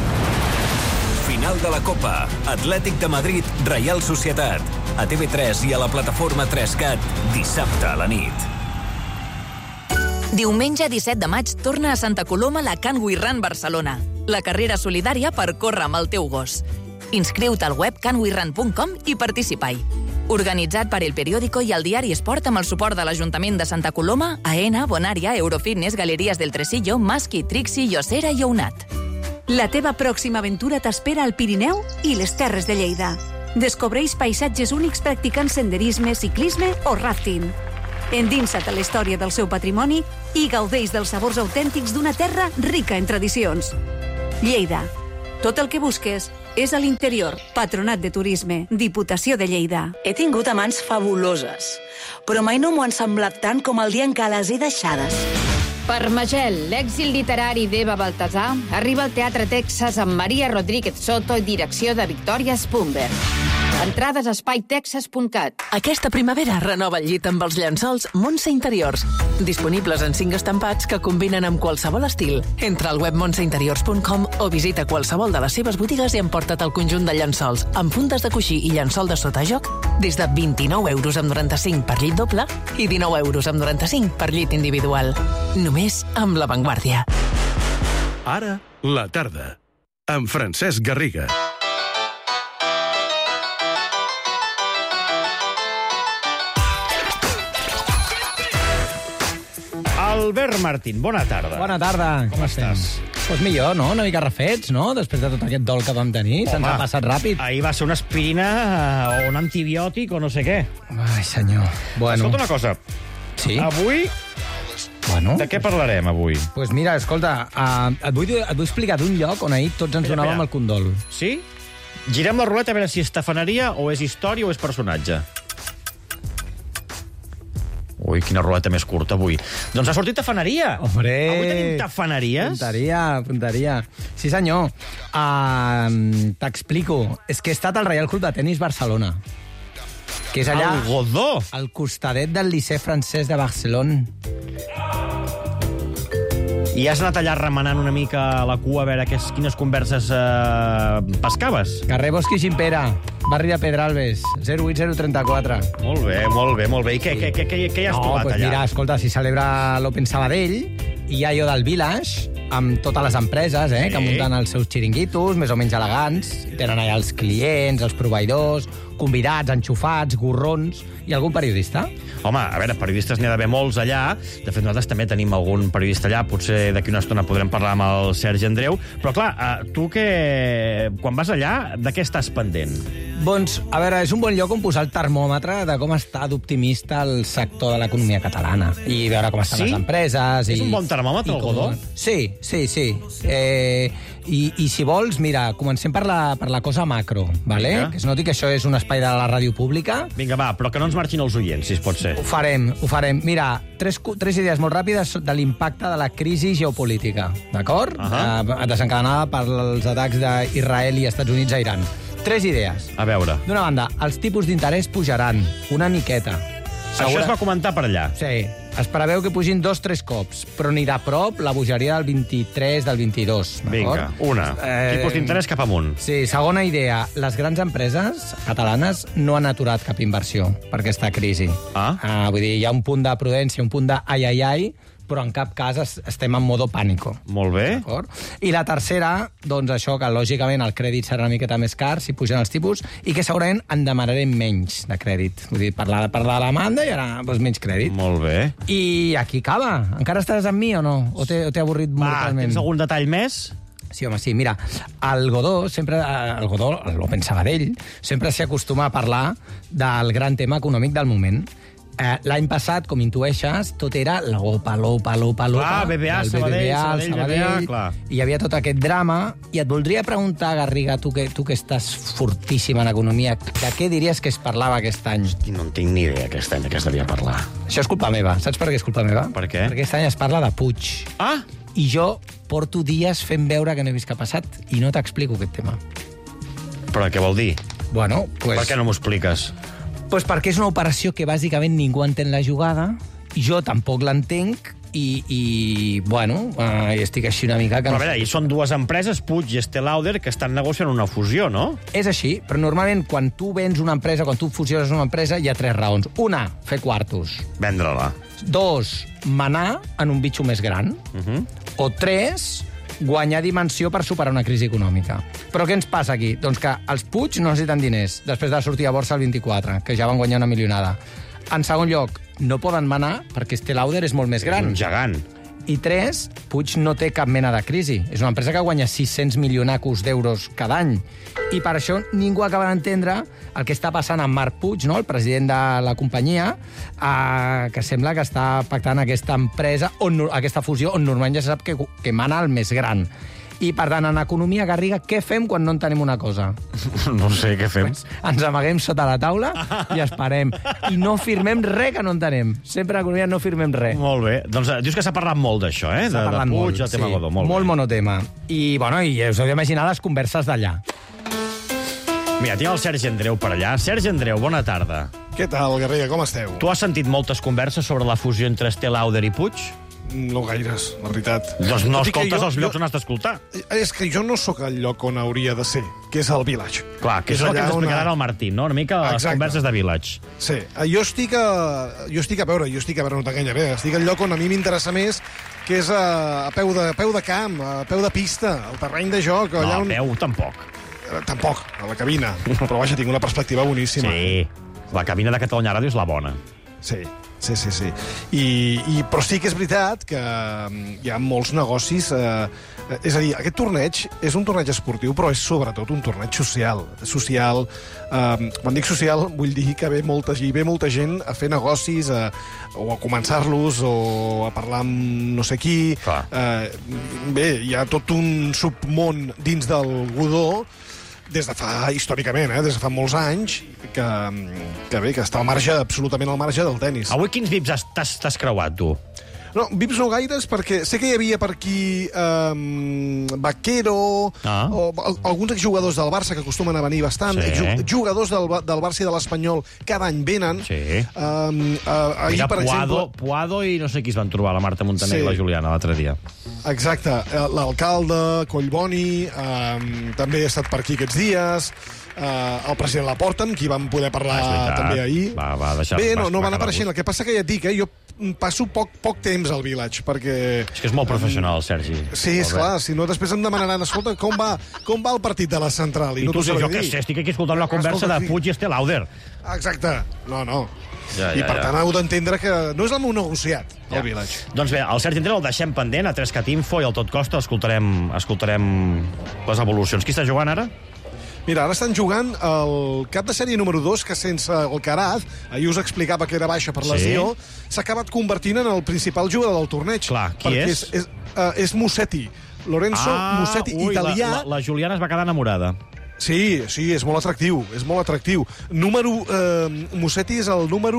Final de la Copa. Atlètic de Madrid, Reial Societat. A T V tres i a la plataforma tres cat, dissabte a la nit. Diumenge disset de maig torna a Santa Coloma la Can We Run Barcelona, la carrera solidària per córrer amb el teu gos. Inscriu-te al web can we run punt com i participa-hi. Organitzat per El Periódico i el diari Esport amb el suport de l'Ajuntament de Santa Coloma, AENA, Bonària, Eurofitness, Galeries del Tresillo, Masqui, Trixi, Llosera i Ounat. La teva pròxima aventura t'espera al Pirineu i les Terres de Lleida. Descobreix paisatges únics practicant senderisme, ciclisme o rafting. Endinsa't a la història del seu patrimoni i gaudeix dels sabors autèntics d'una terra rica en tradicions. Lleida. Tot el que busques és a l'interior. Patronat de Turisme, Diputació de Lleida. He tingut amants fabuloses, però mai no m'ho han semblat tant com el dia en què les he deixades. Per Magel, l'èxit literari d'Eva Baltasar, arriba al Teatre Texas amb Maria Rodríguez Soto i direcció de Victòria Spunberg. Entrades a espai texas punt cat. Aquesta primavera renova el llit amb els llençols Montse Interiors. Disponibles en cinc estampats que combinen amb qualsevol estil. Entra al web montse interiors punt com o visita qualsevol de les seves botigues i emporta't el conjunt de llençols amb fundes de coixí i llençol de sotajoc des de vint-i-nou euros amb noranta-cinc per llit doble i dinou euros amb noranta-cinc per llit individual. Només amb La Vanguardia. Ara, la tarda, amb Francesc Garriga. Albert Martín, bona tarda. Bona tarda. Com estàs? Doncs pues millor, no? Una mica refets, no? Després de tot aquest dol que vam tenir. Se'ns ha passat ràpid. Ahir va ser una aspirina o un antibiòtic o no sé què. Ai, senyor. Bueno. Escolta una cosa. Sí? Avui... Bueno, de què parlarem avui? Doncs pues mira, escolta, uh, et, vull, et vull explicar d'un lloc on ahir tots ens donàvem el condol. Sí? Girem la ruleta a veure si és tafaneria o és història o és personatge. Ui, quina ruleta més curta avui. Doncs ha sortit tafaneria. Hombre! Avui tenim tafaneries. Punteria, punteria. Sí, senyor. Uh, T'explico. És que he estat al Reial Club de Tenis Barcelona. Que és allà... Al Godó. Al costadet del Liceu Francès de Barcelona. I has anat allà remenant una mica la cua a veure quines, quines converses eh, pescaves? Carrer Bosch i Gimpera, barri de Pedralbes, zero vuit zero tres quatre. Molt bé, molt bé, molt bé. I què, què, què, què, què hi has no, trobat pues allà? Mira, escolta, si celebra l'Open Sabadell, i hi ha allò del Village, amb totes les empreses, eh, sí. que munten els seus xiringuitos, més o menys elegants. Tenen allà els clients, els proveïdors, convidats, enxufats, gorrons i algun periodista. Home, a veure, periodistes n'hi ha d'haver molts allà. De fet, nosaltres també tenim algun periodista allà. Potser d'aquí una estona podrem parlar amb el Sergi Andreu. Però, clar, eh, tu que... quan vas allà, de què estàs pendent? Doncs, a veure, és un bon lloc on posar el termòmetre de com està d'optimista el sector de l'economia catalana. I veure com estan sí? les empreses. És i, un bon termòmetre, el Godó? Sí, sí, sí. Eh, i, I si vols, mira, comencem per la, per la cosa macro, vale? Vinga. Que es noti que això és un espai de la ràdio pública. Vinga, va, però que no ens marxin els oients, si es pot ser. Ho farem, ho farem. Mira, tres, tres idees molt ràpides de l'impacte de la crisi geopolítica, d'acord? Uh -huh. eh, desencadenada pels atacs d'Israel i Estats Units a Iran. Tres idees. A veure. D'una banda, els tipus d'interès pujaran una miqueta. Segura... Això es va comentar per allà. Sí. Es preveu que pugin dos, tres cops, però ni de prop la bogeria del vint-i-tres, del vint-i-dos. Vinga, una. Eh... Tipus d'interès cap amunt. Sí, segona idea. Les grans empreses catalanes no han aturat cap inversió per aquesta crisi. Ah? Uh, vull dir, hi ha un punt de prudència, un punt de ai, ai, ai, però en cap cas es, estem en modo pànico. Molt bé. I la tercera, doncs això, que lògicament el crèdit serà una miqueta més car si pugen els tipus i que segurament en demanarem menys de crèdit. Vull dir, per la, per la demanda hi haurà doncs, menys crèdit. Molt bé. I aquí acaba. Encara estàs amb mi o no? O t'he avorrit Va, mortalment? tens algun detall més? Sí, home, sí. Mira, el Godó, sempre, el Godó, l'Open Sabadell, sempre s'hi acostuma a parlar del gran tema econòmic del moment. Eh, L'any passat, com intueixes, tot era l'opa, l'opa, l'opa, l'opa. Clar, B B A, Sabadell, Sabadell, B B A, clar. I hi havia tot aquest drama. I et voldria preguntar, Garriga, tu que, tu que estàs fortíssim en economia, de què diries que es parlava aquest any? Hosti, no en tinc ni idea aquest any de què es devia parlar. Això és culpa meva. Saps per què és culpa meva? Per què? Perquè aquest any es parla de Puig. Ah! I jo porto dies fent veure que no he vist què ha passat i no t'explico aquest tema. Però què vol dir? Bueno, pues... Per què no m'ho expliques? Pues perquè és una operació que bàsicament ningú entén la jugada, jo tampoc l'entenc, i, i bueno, eh, estic així una mica... Que però no a veure, hi són dues empreses, Puig i Estée Lauder, que estan negociant una fusió, no? És així, però normalment quan tu vens una empresa, quan tu fusiones una empresa, hi ha tres raons. Una, fer quartos. Vendre-la. Dos, manar en un bitxo més gran. Uh -huh. O tres, guanyar dimensió per superar una crisi econòmica. Però què ens passa aquí? Doncs que els Puig no necessiten diners després de sortir a borsa el vint-i-quatre, que ja van guanyar una milionada. En segon lloc, no poden manar perquè Estée Lauder és molt més gran. És un gegant. I tres, Puig no té cap mena de crisi. És una empresa que guanya sis-cents milionacos d'euros cada any. I per això ningú acaba d'entendre el que està passant amb Marc Puig, no? El president de la companyia, eh, que sembla que està pactant aquesta empresa, on, aquesta fusió, on normalment ja se sap que, que mana el més gran. I, per tant, en economia, Garriga, què fem quan no en tenim una cosa? No sé què fem. Pues ens amaguem sota la taula i esperem. I no firmem res que no entenem. Sempre en economia no firmem res. Molt bé. Doncs dius que s'ha parlat molt d'això, eh? S'ha de, parlat de Puig, molt, del tema sí. Godó. Molt, molt bé. monotema. I, bueno, i us heu d'imaginar les converses d'allà. Mira, tinc el Sergi Andreu per allà. Sergi Andreu, bona tarda. Què tal, Garriga, com esteu? Tu has sentit moltes converses sobre la fusió entre Estée Lauder i Puig? No gaires, la veritat. Doncs no escoltes jo, els llocs jo, on has d'escoltar. És que jo no sóc al lloc on hauria de ser, que és el Village. Clar, que és, és el que ens explicarà una... el Martín, no? Una mica les Exacte. Converses de Village. Sí, jo estic a, jo estic a veure, jo estic a veure, no t'enganyaré, estic al lloc on a mi m'interessa més, que és a, a, peu de, a peu de camp, a peu de pista, al terreny de joc. No, allà a on... peu tampoc. Eh, tampoc, a la cabina. Però vaja, tinc una perspectiva boníssima. Sí, la cabina de Catalunya Ràdio és la bona. Sí, sí, sí. sí. I, i, però sí que és veritat que hi ha molts negocis... Eh, és a dir, aquest torneig és un torneig esportiu, però és sobretot un torneig social. Social, eh, quan dic social, vull dir que ve molta, ve molta gent a fer negocis, a, o a començar-los, o a parlar amb no sé qui. Eh, bé, hi ha tot un submón dins del godó, des de fa, històricament, eh, des de fa molts anys, que, que bé, que està al marge, absolutament al marge del tennis. Avui quins V I Ps t'has, t'has creuat, tu? No, V I Ps no gaires, perquè sé que hi havia per aquí um, Vaquero, ah. o alguns exjugadors del Barça que acostumen a venir bastant, Sí. jugadors del, del Barça i de l'Espanyol cada any venen. Sí. Um, uh, ahir, Mira, per Puado, exemple... Puado i no sé qui es van trobar, la Marta Montaner Sí. i la Juliana, l'altre dia. Exacte. L'alcalde, Collboni, um, també ha estat per aquí aquests dies, uh, el president Laporta, amb qui vam poder parlar Ah, també ahir. Va, va deixar... Bé, va, no, no va van quedar apareixent. El que passa que ja et dic, eh, jo passo poc, poc temps al Village, perquè... És que és molt professional, Sergi. Sí, és clar, si no després em demanaran, escolta, com va, com va el partit de la Central? I, no tu, t'ho si sabré jo què dir. sé, estic aquí escoltant una conversa Escolta, de sí. Puig i Estel Lauder. Exacte. No, no. Ja, I ja, per ja. tant heu d'entendre que no és el meu negociat, el Village. Doncs bé, el Sergi Andreu el deixem pendent a tres cat info i al Tot Costa escoltarem, escoltarem les evolucions. Qui està jugant ara? Mira, ara estan jugant el cap de sèrie número dos, que sense el Caraz, ahir us explicava que era baixa per lesió, s'ha acabat convertint en el principal jugador del torneig. Clar, qui és? És, és, uh, és Musetti. Lorenzo ah, Musetti, ui, italià. La, la, la Juliana es va quedar enamorada. Sí, sí, és molt atractiu, és molt atractiu. Número, eh, Musetti és el número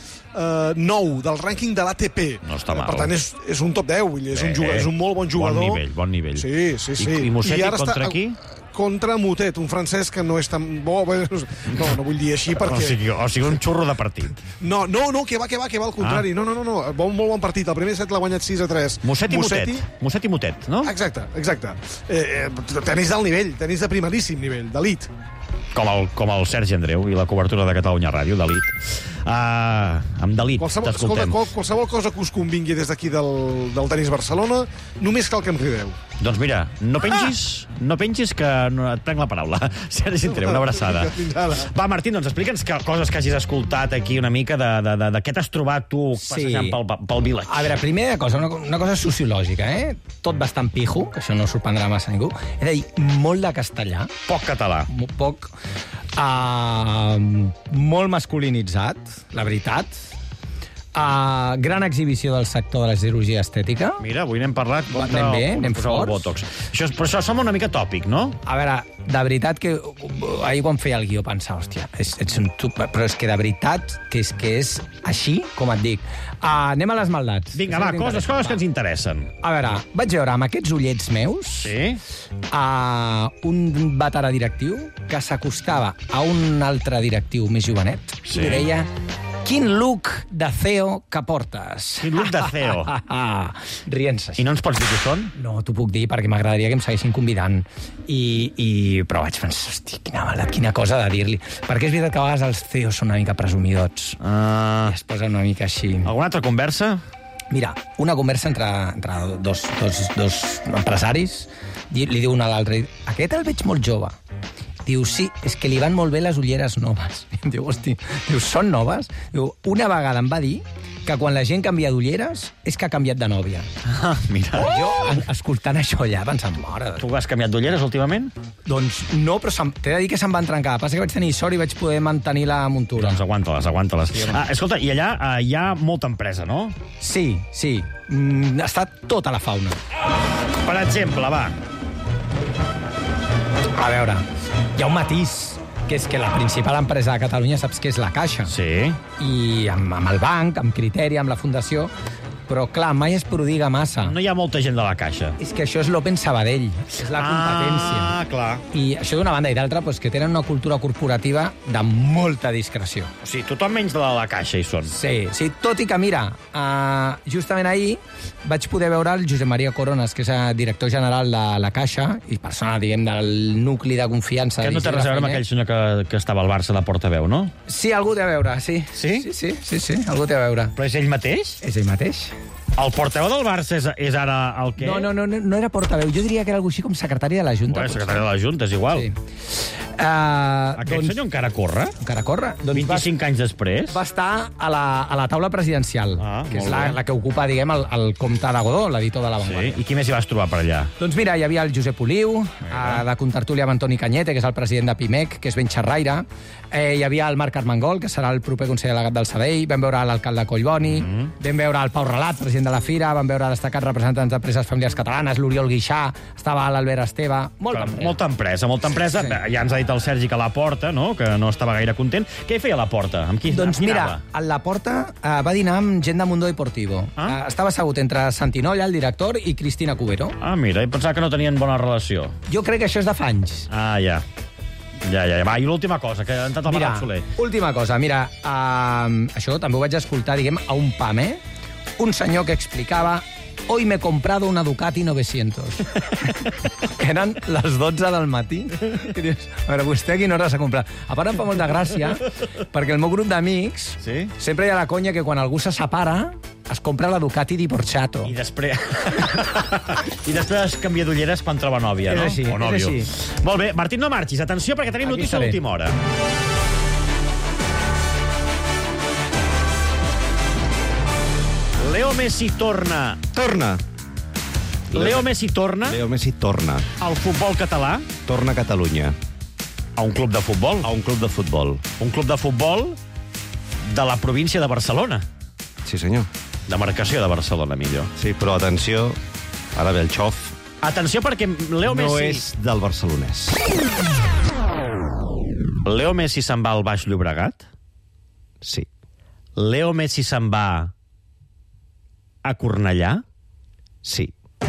eh, nou del rànquing de l'A T P. No està mal. Per tant, és, és un top deu, vull dir, és, Bé, un jugador, és un molt bon jugador. Bon nivell, bon nivell. Sí, sí, sí. I, i Musetti ara contra està, qui? Contra Motet, un francès que no és tan bo. No, no vull dir així perquè... O sigui, o sigui un xurro de partit. No, no, no, que va, que va, que va, al contrari. Ah. No, no, no, no, bon, molt bon partit. El primer set l'ha guanyat sis a tres. Musetti, Musetti. Musetti, Mutet, no? Exacte, exacte. Eh, eh, tenis d'alt nivell, tenis de primeríssim nivell, d'elit. Com el, com el Sergi Andreu i la cobertura de Catalunya Ràdio, d'elit. Uh, amb d'elit, Qualsevol, escolta, t'escoltem. qual, qualsevol cosa que us convingui des d'aquí del, del tenis Barcelona, només cal que em crideu. Doncs mira, no pengis, ah! no pengis que no et prenc la paraula. Sergi Andreu, una abraçada. Va, Martín, doncs explica'ns que, coses que hagis escoltat aquí una mica de, de, de, de què t'has trobat tu passejant Sí. pel, pel Village. A veure, primera cosa, una, una cosa sociològica, eh? Tot bastant pijo, que això no sorprendrà massa a ningú. És a dir, molt de castellà. Poc català. Poc. Uh, molt masculinitzat, la veritat. Uh, gran exhibició del sector de la cirurgia estètica. Mira, avui n'hem parlat contra anem bé, el, anem contra el forts. Botox. Això, però això sembla una mica tòpic, no? A veure, de veritat que uh, ahir quan feia el guió pensava, hòstia, és, ets un tu, però és que de veritat que és, que és així, com et dic. Uh, anem a les maldats. Vinga, va, coses, coses que ens interessen. A veure, vaig veure amb aquests ullets meus sí? uh, un veterà directiu que s'acostava a un altre directiu més jovenet Sí. i li deia: quin look de C E O que portes. Quin look de C E O. Rient-se. I no ens pots dir què són? No, t'ho puc dir perquè m'agradaria que em seguissin convidant. I, i... Però vaig pensar, hosti, quina maldat, quina cosa de dir-li. Perquè és veritat que a vegades els C E Os són una mica presumidots. Ah. I es posen una mica així. Alguna altra conversa? Mira, una conversa entre, entre dos, dos, dos empresaris. Li diu un a l'altre, aquest el veig molt jove. Diu, sí, és que li van molt bé les ulleres noves. Em diu, hosti, diu, són noves? Diu, una vegada em va dir que quan la gent canvia d'ulleres és que ha canviat de nòvia. Ah, mira. Oh! Jo, en- escoltant això allà, pensant, mare... Tu has canviat d'ulleres últimament? Doncs no, però se'm- t'he de dir que se'm van trencar. Passa que vaig tenir sort i vaig poder mantenir la muntura. Doncs aguanta-les, aguanta-les. Sí, ah, escolta, i allà uh, hi ha molta empresa, no? Sí, sí. Mm, està tota la fauna. Per exemple, va. A veure, hi ha un matís, que és que la principal empresa de Catalunya saps que és la Caixa. Sí. I amb, amb el banc, amb Criteri, amb la Fundació, però clar, mai es prodiga massa. No hi ha molta gent de la Caixa. És que això és l'Open Sabadell, és la competència. Ah, clar. I això d'una banda i d'altra, doncs, que tenen una cultura corporativa de molta discreció. O sigui, tothom menys de la, la Caixa hi són. Sí, sí, tot i que, mira, uh, justament ahir vaig poder veure el Josep Maria Coronas, que és el director general de la Caixa i persona, diguem, del nucli de confiança. Que no té res a veure amb aquell senyor que, que estava al Barça de portaveu, no? Sí, algú té a veure, sí. Sí? Sí, sí, sí, sí, algú té a veure. Però és ell mateix? És ell mateix. El portaveu del Barça és, és ara el que... No, no, no, no era portaveu. Jo diria que era algú així com secretari de la Junta. Bueno, secretari de la Junta, és igual. Sí. Uh, Aquest doncs, senyor encara corre? Encara corre. Doncs vint-i-cinc anys després? Va estar a la, a la taula presidencial, Ah, que és molt la, bé. la que ocupa, diguem, el, el comte de Godó, l'editor de La Vanguardia. Sí. I qui més hi vas trobar per allà? Doncs mira, hi havia el Josep Oliu, eh, de contertúlia amb Antoni Canyete, que és el president de Pimec, que és ben xerraire. Eh, hi havia el Marc Armengol, que serà el proper conseller delegat del S A D E I. Vam veure l'alcalde Collboni. Mm -hmm. Vam veure el Pau Relat, president de la Fira. Vam veure destacats representants d'empreses familiars catalanes, l'Oriol Guixà, estava l'Albert Esteve. Molta empresa. Molta empresa, molta empresa. Sí. Ja ens ha dit el Sergi que a la Porta, no?, que no estava gaire content. Què hi feia a la Porta? Amb qui, Doncs amb qui mira, anava? a la Porta eh, va dinar amb gent de Mundo Deportivo. Ah? Eh, estava assegut entre Santinolla, el director, i Cristina Cubero. Ah, mira, i pensava que no tenien bona relació. Jo crec que això és de fa anys. Ah, ja. Ja, ja, ja. Va, i l'última cosa, que ha entrat el Mira, Bernat Soler. última cosa, mira, uh, això també ho vaig escoltar, diguem, a un P A M, eh? Un senyor que explicava hoy me he comprado una Ducati novecientos. Que eren les dotze del matí. I dius, a veure, vostè a quina hora s'ha comprat? A part em fa molta gràcia, perquè el meu grup d'amics sí? sempre hi ha la conya que quan algú se separa es compra la Ducati di Porchato. I després... I després es canvia d'ulleres quan troba nòvia, no? És així, o nòvio. és així. Molt bé, Martín, no marxis. Atenció, perquè tenim Aquí notícia estaré. d'última hora. Leo Messi torna. Torna. Leo Messi torna Leo Messi torna. al futbol català. Torna a Catalunya. A un club de futbol. A un club de futbol. Un club de futbol de la província de Barcelona. Sí, senyor. Demarcació de Barcelona, millor. Sí, però atenció, ara ve el xof. Atenció, perquè Leo No Messi... és del barcelonès. Leo Messi se'n va al Baix Llobregat? Sí. Leo Messi se'n va a Cornellà? Sí.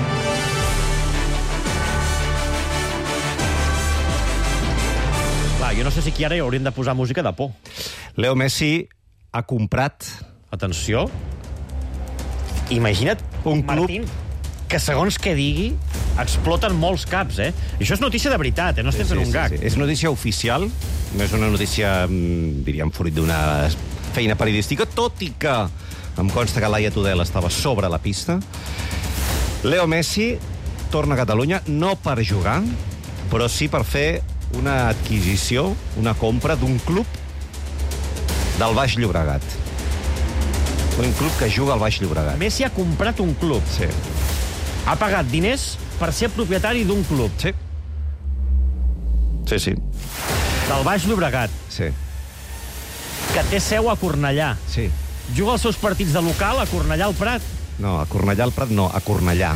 Clar, jo no sé si aquí ara hi hauríem de posar música de por. Leo Messi ha comprat... Atenció. Imagina't, un club... Martín, que segons què digui, exploten molts caps, eh? I això és notícia de veritat, eh? No estem Sí, fent sí, un gag. sí, sí. És notícia oficial, no és una notícia, mm, diríem, fruit d'una feina periodística, tot i que em consta que Laia Tudel estava sobre la pista. Leo Messi torna a Catalunya, no per jugar, però sí per fer una adquisició, una compra d'un club del Baix Llobregat. Un club que juga al Baix Llobregat. Messi ha comprat un club. Sí. Ha pagat diners per ser propietari d'un club. Sí. Sí, sí. Del Baix Llobregat. Sí. Que té seu a Cornellà. Sí. Juga els seus partits de local a Cornellà al Prat. No, a Cornellà al Prat no, a Cornellà.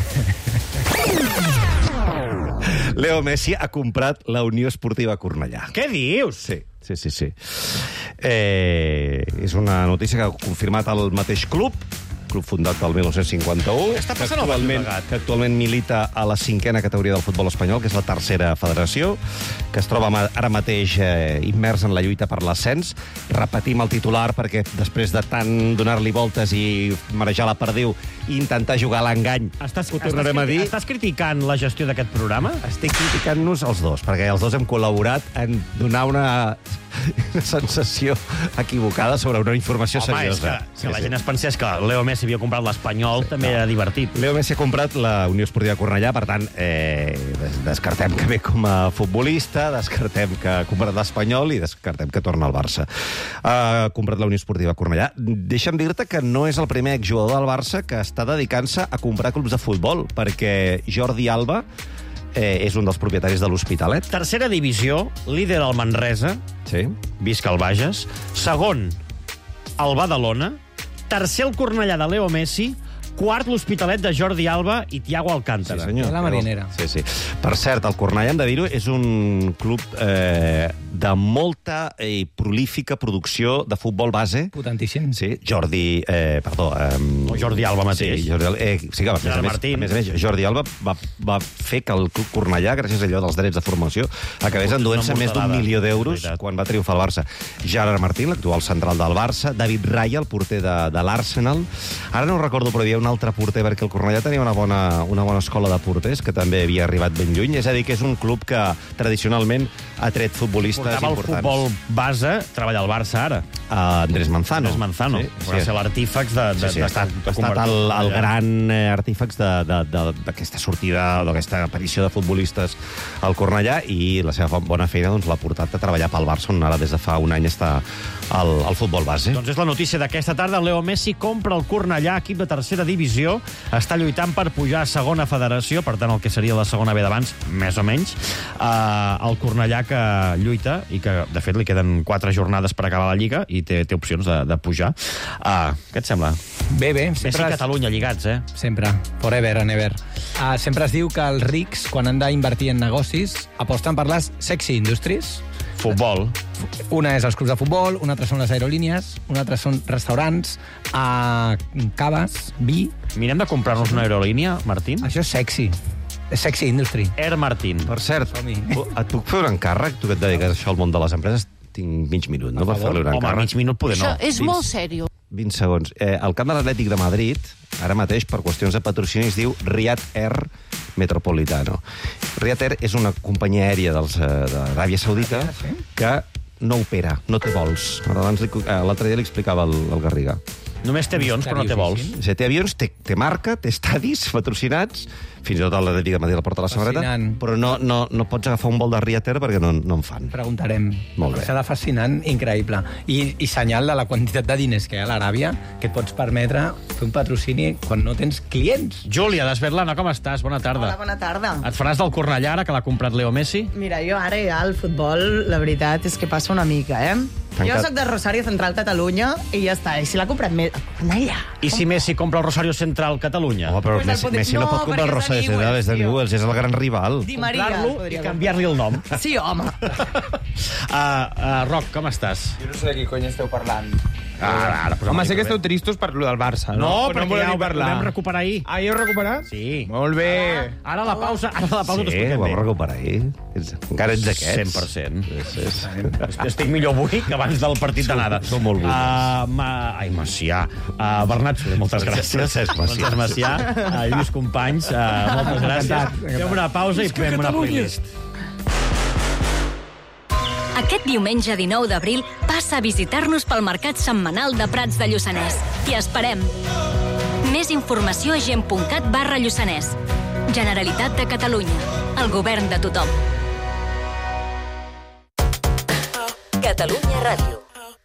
Leo Messi ha comprat la Unió Esportiva Cornellà. Què dius? Sí, sí, sí. sí. Eh, és una notícia que ha confirmat el mateix club, club fundat el dinou cinquanta-u, Què està que passant al Baix actualment, Llobregat? que actualment milita a la cinquena categoria del futbol espanyol, que és la tercera federació, que es troba ma- ara mateix eh, immers en la lluita per l'ascens. Repetim el titular perquè després de tant donar-li voltes i marejar la perdiu i intentar jugar a l'engany, Estàs, ho tornarem a dir. Estàs criticant la gestió d'aquest programa? Estic criticant-nos els dos, perquè els dos hem col·laborat en donar una sensació equivocada sobre una informació Home, és seriosa. que, si la gent es pensés que Leo Messi havia comprat l'Espanyol, sí, també no. Era divertit. Leo Messi ha comprat la Unió Esportiva Cornellà, per tant, eh, des- descartem que ve com a futbolista, descartem que ha comprat l'Espanyol i descartem que torna al Barça. Ha comprat la Unió Esportiva Cornellà. Deixa'm dir-te que no és el primer exjugador del Barça que està dedicant-se a comprar clubs de futbol, perquè Jordi Alba eh, és un dels propietaris de l'Hospitalet. Tercera divisió, líder al Manresa, sí. visca el Bages. Segon, el Badalona. Tercer, el Cornellà de Leo Messi. Quart, l'Hospitalet de Jordi Alba i Thiago Alcántara. Sí, senyor. La marinera. Sí, sí. Per cert, el Cornellà, hem de dir-ho, és un club eh, de molta i prolífica producció de futbol base. Potentíssim. Sí, Jordi... Eh, perdó. Eh, O Jordi Alba mateix. Sí, Jordi Alba. Eh, sí que, a més, a Gerard més, Martín. a més a més, Jordi Alba va, va fer que el club Cornellà, gràcies a allò dels drets de formació, acabés enduent-se Una més d'un mortalada. milió d'euros Veritat. quan va triomfar el Barça. Gerard Martín, l'actual central del Barça, David Raya, el porter de, de l'Arsenal. Ara no ho recordo, però hi havia un altre porter, perquè el Cornellà tenia una bona, una bona escola de porters que també havia arribat ben lluny. És a dir, que és un club que tradicionalment ha tret futbolistes portava el futbol base, treballa al Barça ara. Uh, Andrés Manzano. Andrés Manzano. Sí, sí. Va ser l'artífex de, de, sí, sí, de, ha estat, de, de ha estat el, el gran eh, artífex d'aquesta sortida, d'aquesta aparició de futbolistes al Cornellà, i la seva bona feina doncs, l'ha portat a treballar pel Barça, on ara des de fa un any està al, al futbol base. Doncs és la notícia d'aquesta tarda. Leo Messi compra el Cornellà, equip de tercera divisió, està lluitant per pujar a segona federació, per tant el que seria la segona B d'abans, més o menys. Uh, el Cornellà que lluita i que, de fet, li queden quatre jornades per acabar la Lliga i té, té opcions de, de pujar. Uh, què et sembla? Bé, bé. Messi i Catalunya lligats, eh? Sempre. Forever and ever. Uh, sempre es diu que els rics, quan han d'invertir en negocis, aposten per les sexy industries. Futbol. Una és els clubs de futbol, una altra són les aerolínies, una altra són restaurants, uh, caves, vi... Mirem de comprar-nos una aerolínia, Martín? Això és sexy. És sexy industry. Air Martín. Per cert, et puc fer un encàrrec? Tu que et dediques a això al món de les empreses, tinc mig minut, no? Per fer-li un encàrrec. Home, mig minut poder no. Això és molt sèrio. vint segons. Eh, el camp de l'Atlètic de Madrid, ara mateix, per qüestions de patrocini, es diu Riyadh Air Metropolitano. Riyadh Air és una companyia aèria dels, eh, d'Aràbia Saudita que no opera, no té vols. L'altre dia li explicava el, el Garriga. Només té avions, però no té vols. Sí, té avions, té, té marca, té estadis patrocinats, fins i tot l'Atlètic de Madrid la porta a la samarreta, però no, no, no pots agafar un vol de Riyadh Air perquè no, no en fan. Preguntarem. Molt bé. Serà fascinant, increïble. I, i senyal de la quantitat de diners que hi ha a l'Aràbia que et pots permetre fer un patrocini quan no tens clients. Júlia, d'Esvetlana, com estàs? Bona tarda. Hola, bona tarda. Et faràs del Cornellà ara, que l'ha comprat Leo Messi? Mira, jo ara ja al futbol, la veritat és que passa una mica, eh? Tancat. Jo soc de Rosario Central Catalunya i ja està. I si l'ha comprat més... Cornellà. I si Messi compra el Rosario Central Catalunya? Oh, però Pues Messi, poder... Messi no, no pot comprar el Rosario Central, és de Newell's, és el gran rival. Di Maria. Comprar-lo i canviar-li el nom. Sí, home. uh, uh, Roc, com estàs? Jo no sé de qui cony esteu parlant. Ara, ara, Home, sé que esteu tristos per lo del Barça, no? No, perquè no ja ho parlar. vam recuperar ahir. Ah, ja ho heu recuperat? Sí. Molt bé. Ara a la pausa, ara a la pausa Sí, t'expliquem ho bé. vam recuperar ahir. Encara ets d'aquests. cent per cent. Sí, sí. Estic millor avui que abans del partit d'anada. Som molt bons. Uh, ma... Ai, Macià. Uh, Bernat Soler, moltes gràcies. Francesc Macià. Francesc Macià. Uh, Lluís Companys, uh, moltes gràcies. Fem una pausa i fem una playlist. Aquest diumenge dinou d'abril passa a visitar-nos pel mercat setmanal de Prats de Lluçanès. T'hi esperem. Més informació a gent.cat barra Lluçanès. Generalitat de Catalunya. El govern de tothom. Catalunya Ràdio.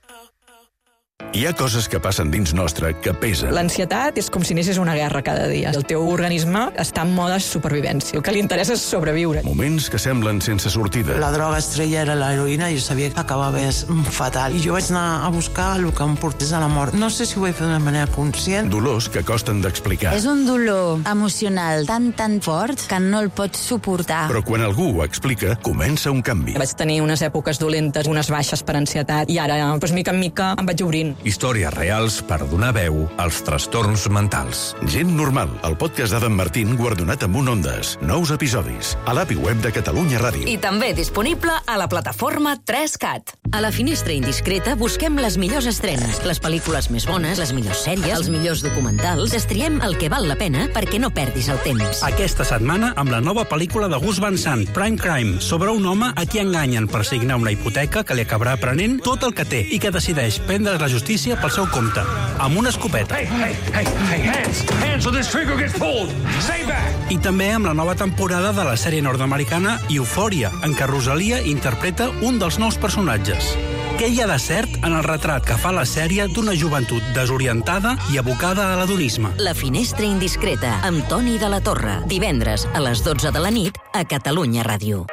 Hi ha coses que passen dins nostre que pesen. L'ansietat és com si anessis a una guerra cada dia. El teu organisme està en mode supervivència. El que li interessa és sobreviure. Moments que semblen sense sortida. La droga estrella era l'heroïna i jo sabia que acabava fatal. I jo vaig anar a buscar el que em portés a la mort. No sé si ho vaig fer d'una manera conscient. Dolors que costen d'explicar. És un dolor emocional tan, tan fort que no el pots suportar. Però quan algú ho explica, comença un canvi. Vaig tenir unes èpoques dolentes, unes baixes per ansietat, i ara, doncs, mica en mica, em vaig obrint. Històries reals per donar veu als trastorns mentals. Gent normal, el podcast d'Adam Martín guardonat amb un Ondes. Nous episodis. A l'A P I web de Catalunya Ràdio. I també disponible a la plataforma tres cat. A la Finestra Indiscreta busquem les millors estrenes, les pel·lícules més bones, les millors sèries, els millors documentals. Destriem el que val la pena perquè no perdis el temps. Aquesta setmana amb la nova pel·lícula de Gus Van Sant, Prime Crime, sobre un home a qui enganyen per signar una hipoteca que li acabarà prenent tot el que té i que decideix prendre la justícia pel seu compte, amb una escopeta. Hey, hey, hey, hey, hands! Hands or this trigger gets pulled! Stay back! I també amb la nova temporada de la sèrie nord-americana Euphoria, en què Rosalia interpreta un dels nous personatges. Què hi ha de cert en el retrat que fa la sèrie d'una joventut desorientada i abocada a l'adonisme? La Finestra Indiscreta, amb Toni de la Torre. Divendres a les dotze de la nit a Catalunya Ràdio.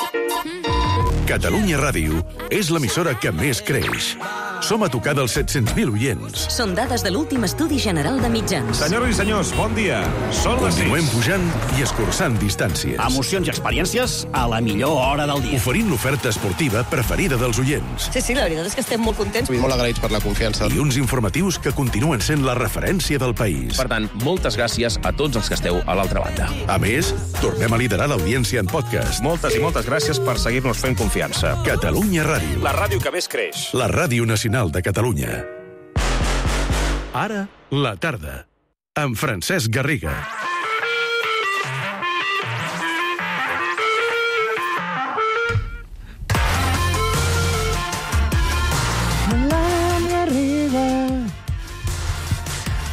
Catalunya Ràdio és l'emissora que més creix. Som a tocar dels set-cents mil oients. Són dades de l'últim estudi general de mitjans. Senyores i senyors, bon dia. Són les sis. Continuem pujant i escurçant distàncies. Emocions i experiències a la millor hora del dia. Oferint l'oferta esportiva preferida dels oients. Sí, sí, la veritat és que estem molt contents. Molt agraïts per la confiança. I uns informatius que continuen sent la referència del país. Per tant, moltes gràcies a tots els que esteu a l'altra banda. A més, tornem a liderar l'audiència en podcast. Moltes i moltes gràcies per seguir-nos fent confiança. Catalunya Ràdio. La ràdio que més creix. La ràdio nacional de Catalunya. Ara, la tarda. Amb Francesc Garriga.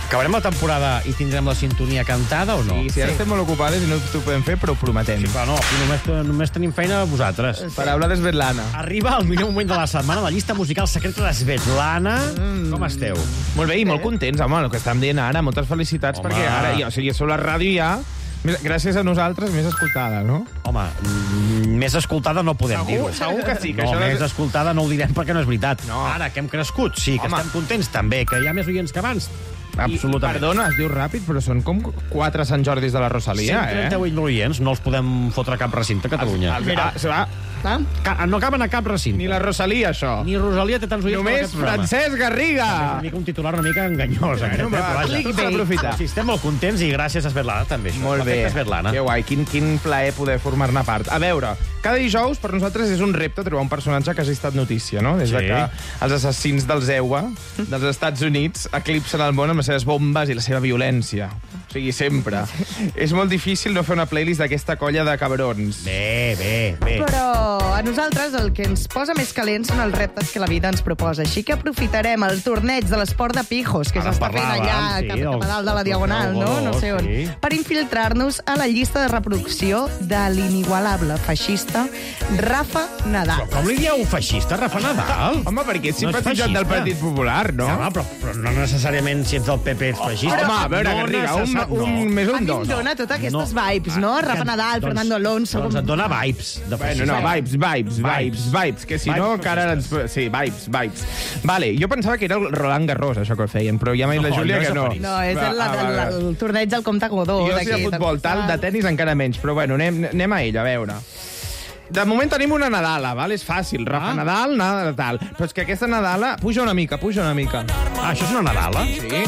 Acabarem la temporada i tindrem la sintonia cantada o no? Sí, sí, ara estem molt ocupades i no t'ho podem fer, però ho prometem. Sí, però no, aquí només, només tenim feina a vosaltres. Paraula d'Esvetlana. Arriba el millor moment de la setmana, la llista musical secreta d'Esvetlana. Mm. Com esteu? Molt bé, i molt contents, home, el que estàvem dient ara. Moltes felicitats, Home. perquè ara, ja, o sigui, sobre la ràdio ja, gràcies a nosaltres, més escoltada, no? Home, mm, més escoltada no podem Segur- dir-ho. segur que sí, que no, això de- més escoltada no ho direm perquè no és veritat. No. Ara, que hem crescut, sí, que Home. estem contents també, que hi ha més oients que abans. Absolutament. I, perdona, es diu ràpid, però són com quatre Sant Jordis de la Rosalia, cent trenta-vuit eh? oients, no els podem fotre a cap recinte a Catalunya. Ah, Mira, se va... Ca no caben a cap recinte. Ni la Rosalia, això. Ni Rosalia té tants oients com Només aquest programa. Francesc Garriga. És una mica un titular una mica enganyós. Aquest, Bueno, eh, va, però vaja, clickbait. tot s'ha d'aprofitar. Sí, estem molt contents i gràcies a Svetlana també. Això. Molt bé. L'efecte Svetlana. Que guai, quin, quin plaer poder formar-ne part. A veure, cada dijous per nosaltres és un repte trobar un personatge que hagi estat notícia, no? Des de Sí. que els assassins del Zewa, dels Estats Units, eclipsen el món amb les seves bombes i la seva violència. O sigui, sempre. És molt difícil no fer una playlist d'aquesta colla de cabrons. Bé, bé, bé. Però a nosaltres el que ens posa més calents són els reptes que la vida ens proposa. Així que aprofitarem el torneig de l'esport de pijos, que Ara s'està fent parlàvem, allà sí, cap, del- cap a dalt de la Diagonal, del no? Godó, No sé on. sí. Per infiltrar-nos a la llista de reproducció de l'inigualable feixista Rafa Nadal. Però com li dieu feixista, Rafa Nadal? Home, perquè és No és simpatitzant del feixista. Partit Popular, no? Home, però, però no necessàriament si ets del P P ets feixista. Home, a veure, no Garriga, un, necessar- un, no. més A un mi em dos. dona totes aquestes No. vibes, no? Rafa Nadal, Doncs- Fernando Alonso... Doncs et dona vibes de Bueno, feixista. no, vibes, vibes, vibes, vibes, que si no, Vibes encara ens... Sí, vibes, vibes. Vale, jo pensava que era el Roland Garros, això que feien, però ja m'ha dit la No, Júlia allò és que a no. París. No, és Va, el, ah, va, el, va. el, el torneig del Comte Godó. Jo d'aquí, sé de futbol, tal, de tennis encara menys, però bueno, anem, anem a ell, a veure. De moment tenim una Nadala, val? És fàcil. Rafa Ah. Nadal, nada, tal. Però és que aquesta Nadala... Puja una mica, puja una mica. Ah, això és una Nadala? Sí.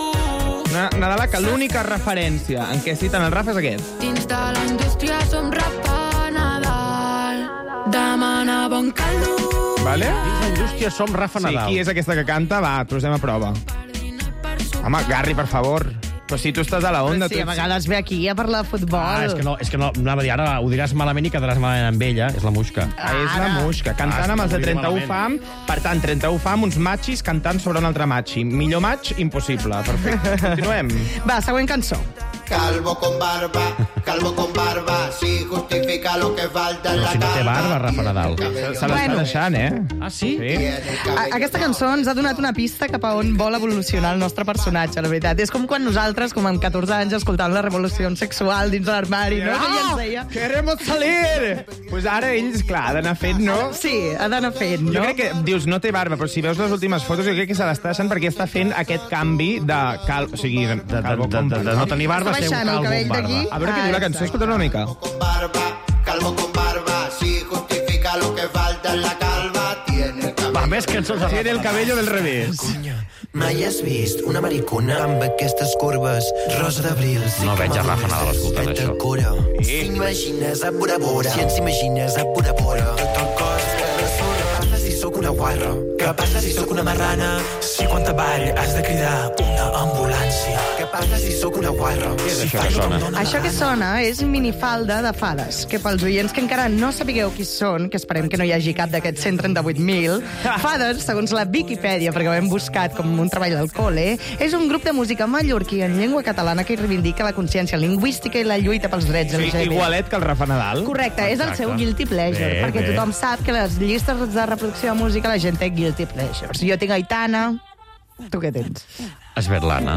Una Nadala que l'única referència en què citen el Rafa és aquest. Dins de la indústria som Rafa Nadal. Demana bon caldo. Vale? Dins la indústria som Rafa Sí, Nadal. qui és aquesta que canta? Va, posem a prova. Home, Garri, per favor. Però si tu estàs a la onda... Sí, tu a vegades ve aquí a parlar de futbol. Ah, és que no, és que no, anava a dir, ara ho diràs malament i quedaràs malament amb ella, és la Musca. Ah, és la Musca, cantant Ah, amb els de ho dic trenta-u malament. fam. Per tant, trenta-u fam, uns machis cantant sobre un altre machi. Millor match, impossible. Perfecte. Continuem. Va, següent cançó. Calvo con barba, calvo con barba, sí justifica lo que falta en Però la si no té calva. barba, Rafa Nadal. Se, se l'està Bueno. deixant, eh? Ah, sí? Sí. A aquesta cançó ens ha donat una pista cap a on vol evolucionar el nostre personatge, la veritat. És com quan nosaltres, com amb catorze anys, escoltàvem la revolució sexual dins de l'armari, no? Que ella ens deia... Queremos salir! Pues ara ells, clar, ha d'anar fent, no? Sí, ha d'anar fent, no? Jo crec que, dius, no té barba, però si veus les últimes fotos, jo crec que se l'està deixant perquè està fent aquest canvi de cal... O sigui, de, De, de, calvo de, com de, de no tenir barba, Està ser un baixant el calvo cabell amb barba. d'aquí. A veure què Ah, diu la cançó, exacte. escolta una mica. Con barba, calvo con barba, sí justifica lo que falta en la calva. Tiene el cabello. Va, més cançons de Tiene el cabello del revés. Mai has vist una maricona amb aquestes curves, rosa d'abril. No veig a Rafa Nadal escoltant això. Cura. Si imagines a Bora Bora, si ens imagines a Bora Bora, tot el cos que ressona. Què passa si sóc una guarra? Què passa si sóc una marrana? Si quan t'avall has de cridar una ambulància. Què passa si sóc una guarra? Què és això que sona? Això que sona és minifalda de fades, que pels oients que encara no sapigueu qui són, que esperem que no hi hagi cap d'aquests cent trenta-vuit mil, fades, segons la Viquipèdia, perquè ho hem buscat com un treball del col·le, és un grup de música mallorquí en llengua catalana que reivindica la consciència lingüística i la lluita pels drets Sí, L G B T. igualet que el Rafa Nadal. Correcte, és el Exacte. seu guilty pleasure, Bé, perquè bé. tothom sap que les llistes de reproducció de música la gent té guilty pleasures. Jo tinc Aitana, tu què tens? Svetlana.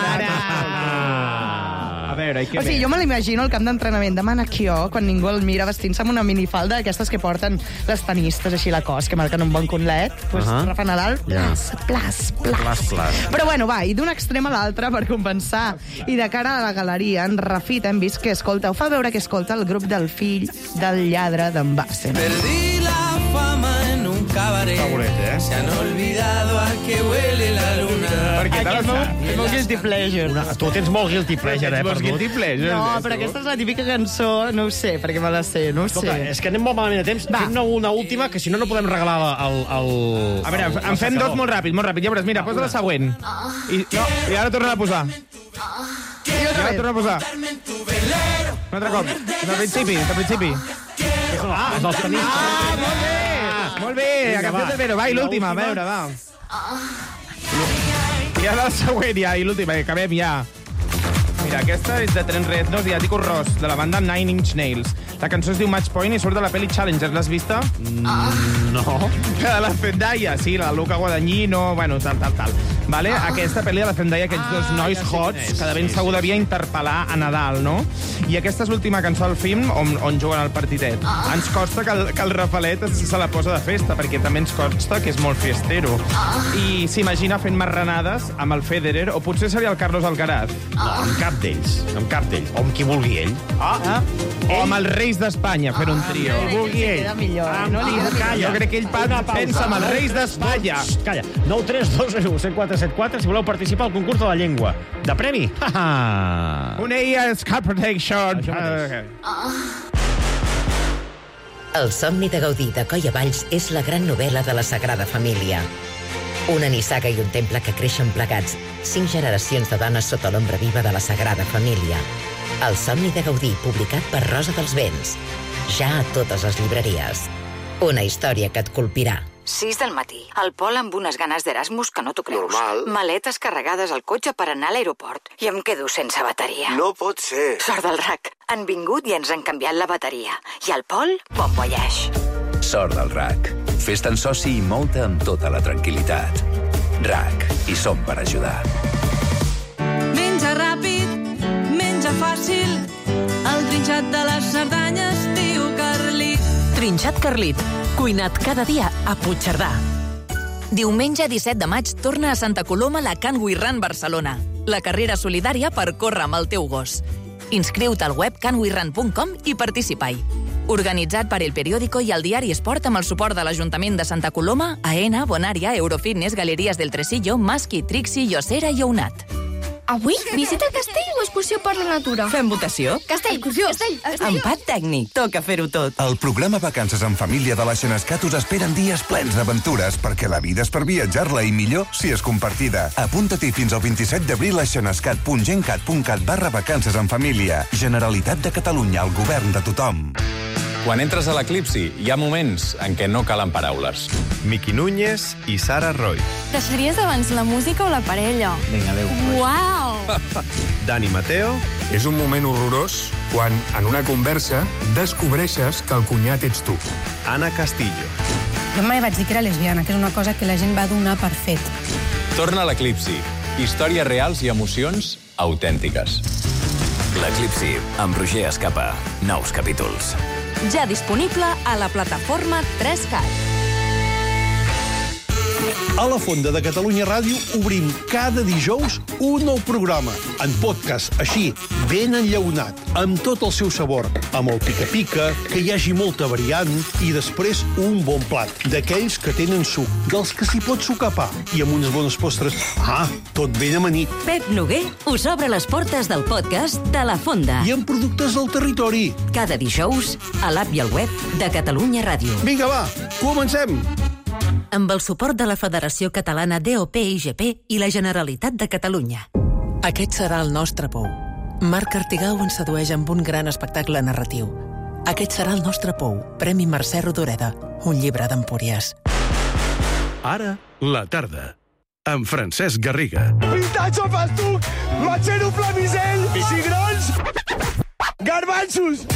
Ah. A veure, i què O sigui, més? jo me l'imagino al camp d'entrenament de Manaquió, quan ningú el mira vestint-se amb una minifalda d'aquestes que porten les tenistes així a la cos, que marquen un bon conlet. Pues, Ahà. Rafa Nadal, Ja. plas, plas, plas. Plas, plas. Però bueno, va, i d'un extrem a l'altre per compensar. I de cara a la galeria, en Rafita hem vist que escolta, ho fa veure que escolta el grup del fill del lladre d'en Bárcena. Perdí la fama en un cabaret. Favoret, eh? Se han olvidado a que huele la luna. Perquè te Aquest la és saps? el meu guilty pleasure. Una, tu tens molt guilty pleasure, eh, Vols perdut. guilty pleasure? No, eh, però tu? aquesta és la típica cançó, no ho sé, perquè me la sé, no ho Escolta, sé. és que anem molt malament de temps. Va. Fem-ne una última, que si no, no podem regalar el... el A veure, en fem dos molt ràpid, molt ràpid. Ja veuràs, mira, posa la següent. I, no, i ara torna a posar. I ara torna a posar. Un altre cop. Del principi, del principi. Ah, és dels tenistes. Ah, molt bé! Molt bé, Vinga, a canció va. de Vero. Va, i l'última, a L'última. veure, va. I ara el següent ja, i l'últim, acabem ja. Mira, aquesta és de Trent Reznor i Atticus Ross, de la banda Nine Inch Nails. La cançó es diu Match Point i surt de la pel·li Challenger. L'has vista? Mm, no. De la Zendaya, sí, la Luca Guadagnino, bueno, tal, tal, tal. Vale? Ah. Aquesta pel·li de la Zendaya, aquests dos nois ja hots, que de ben segur devia interpel·lar a Nadal, no? I aquesta és l'última cançó del film on, on juguen al partidet. Ah. Ens costa que el, que el Rafalet se la posa de festa, perquè també ens consta que és molt fiestero. Ah. I s'imagina fent marranades amb el Federer, o potser seria el Carlos Alcaraz. No, amb cap d'ells, amb cap d'ells. O amb qui vulgui ell. Ah. Ah. O amb els Reis d'Espanya, fer un trio. Ah, vulgui ell. Millor, ah, no li ah, jo crec que ell pensa amb els Reis d'Espanya. Calla, nou tres dos zero set quatre set quatre si voleu participar al concurs de la llengua. De premi? Ha -ha. Una I A Scalp Protection. El somni de gaudir de Coll Valls és la gran novel·la de la Sagrada Família. Una nissaga i un temple que creixen plegats, cinc generacions de dones sota l'ombra viva de la Sagrada Família. El somni de gaudir, publicat per Rosa dels Vents. Ja a totes les llibreries. Una història que et colpirà. sis del matí. El Pol amb unes ganes d'Erasmus que no t'ho creus. Normal. Maletes carregades al cotxe per anar a l'aeroport. I em quedo sense bateria. No pot ser. Sort del R A C. Han vingut i ens han canviat la bateria. I el Pol, bon voyage. Sort del R A C. Fes-te'n soci i mou-te amb tota la tranquil·litat. R A C. Hi som per ajudar. Menja ràpid, menja fàcil. El trinxat de les Cerdanyes diu Carlit. Trinxat Carlit, cuinat cada dia a Puigcerdà. Diumenge disset de maig torna a Santa Coloma la Can Wirran Barcelona, la carrera solidària per córrer amb el teu gos. Inscriu-te al web can wirran punt com i participa-hi. Organitzat per El Periódico i el diari Esport amb el suport de l'Ajuntament de Santa Coloma, AENA, Bonària, Eurofitness, Galeries del Tresillo, Masqui, Trixi, Llosera i Ounat. Avui, visita al castell o excursió per la natura? Fem votació? Castell, excursió, castell, castell. Empat tècnic, toca fer-ho tot. El programa Vacances en Família de la Xenescat us esperen dies plens d'aventures perquè la vida és per viatjar-la i millor si és compartida. Apunta-t'hi fins al vint-i-set d'abril a xenescat punt gencat punt cat barra vacances en família. Generalitat de Catalunya, el govern de tothom. Quan entres a l'Eclipsi, hi ha moments en què no calen paraules. Miqui Núñez i Sara Roy. Deixaries abans la música o la parella? Vinga, adéu. Uau! Dani Mateo. És un moment horrorós quan, en una conversa, descobreixes que el cunyat ets tu. Anna Castillo. Jo mai vaig dir que era lesbiana, que és una cosa que la gent va donar per fet. Torna a l'Eclipsi. Històries reals i emocions autèntiques. L'Eclipsi, amb Roger Escapa. Nous capítols. Ja disponible a la plataforma tres cat. A la Fonda de Catalunya Ràdio obrim cada dijous un nou programa, en podcast, així, ben enllaunat, amb tot el seu sabor, amb el pica-pica, que hi hagi molta variant, i després un bon plat, d'aquells que tenen suc, dels que s'hi pot sucar pa, i amb unes bones postres. Ah, tot ben amanit. Pep Noguer us obre les portes del podcast de La Fonda. I amb productes del territori. Cada dijous, a l'app i al web de Catalunya Ràdio. Vinga, va, comencem! Amb el suport de la Federació Catalana D O P I G P i la Generalitat de Catalunya. Aquest serà el nostre pou. Marc Artigau ens sedueix amb un gran espectacle narratiu. Aquest serà el nostre pou. Premi Mercè Rodoreda. Un llibre d'Empúries. Ara, la tarda. Amb Francesc Garriga. Pistatxo, festuc, matxero, flamisell, cigrons, garbanxos.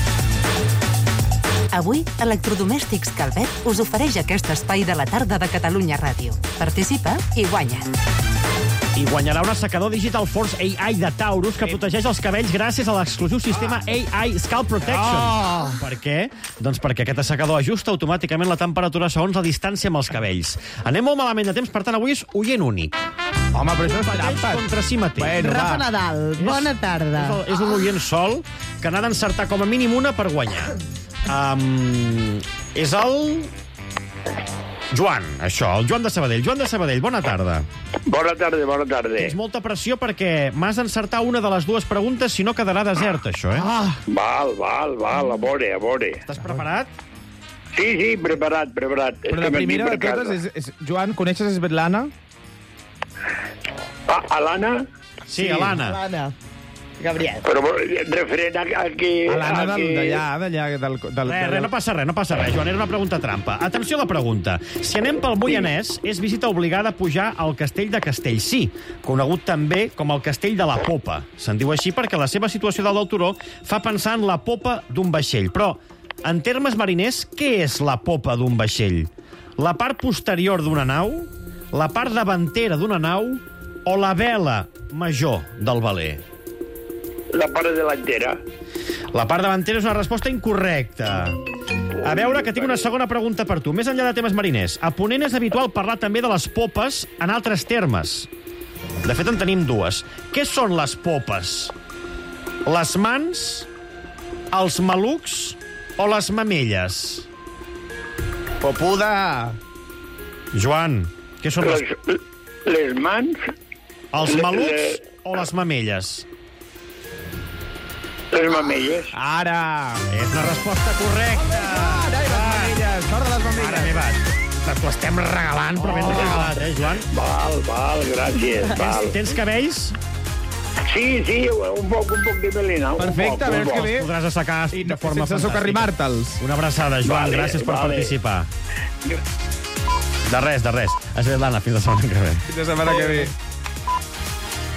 Avui, Electrodomèstics Calvet us ofereix aquest espai de la tarda de Catalunya Ràdio. Participa i guanya. I guanyarà un assecador Digital Force A I de Taurus que protegeix els cabells gràcies a l'exclusiu sistema A I Scalp Protection. Oh. Per què? Doncs perquè aquest assecador ajusta automàticament la temperatura segons la distància amb els cabells. Anem molt malament de temps, per tant, avui és oient únic. Home, però això és trampa. Contra si mateix. Bueno, Rafa va. Nadal, bona tarda. És, és un oient sol que n'ha d'encertar com a mínim una per guanyar. Um, és el... Joan, això, el Joan de Sabadell. Joan de Sabadell, bona tarda. Bona tarda, bona tarda. Tens molta pressió perquè m'has d'encertar una de les dues preguntes, si no quedarà desert, això, eh? Ah. Val, val, val, a veure, a veure. Estàs preparat? Sí, sí, preparat, preparat. Però la primera de totes és, és... Joan, coneixes Svetlana? Ah, a l'Anna? Sí, a l'Anna. L'Anna. Gabriel. Però referent a, a que... A l'Anna a del- que- d'allà, d'allà... Del, del, Res, res, no passa res, no passa res, Joan, era una pregunta trampa. Atenció a la pregunta. Si anem pel Moianès, és visita obligada a pujar al castell de Castellcí, conegut també com el castell de la Popa. Se'n diu així perquè la seva situació dalt del turó fa pensar en la popa d'un vaixell. Però, en termes mariners, què és la popa d'un vaixell? La part posterior d'una nau? La part davantera d'una nau? O la vela major del veler? La part delantera. La part davantera és una resposta incorrecta. A veure, que tinc una segona pregunta per tu. Més enllà de temes mariners, a Ponent és habitual parlar també de les popes en altres termes. De fet, en tenim dues. Què són les popes? Les mans, els malucs o les mamelles? Popuda! Joan, què són les... Les, les mans... Els le- malucs le- o les mamelles? Les mamelles. Ara! És una resposta correcta! Ara, i les mamelles! Sort de les mamelles! Mare meva, t'ho estem regalant, però ben Oh. regalat, eh, Joan? Val, val, gràcies, val. Tens, tens cabells? Sí, sí, un poc, un poc de melina. un Perfecte, poc, a un veure poc. que bé. Podràs assecar I de forma sense fantàstica. socarrimar-te'ls. Una abraçada, Joan. Vale, Gràcies per vale. participar. De res, de res. Has fet l'Anna. Fins la setmana que ve. Fins la setmana que ve.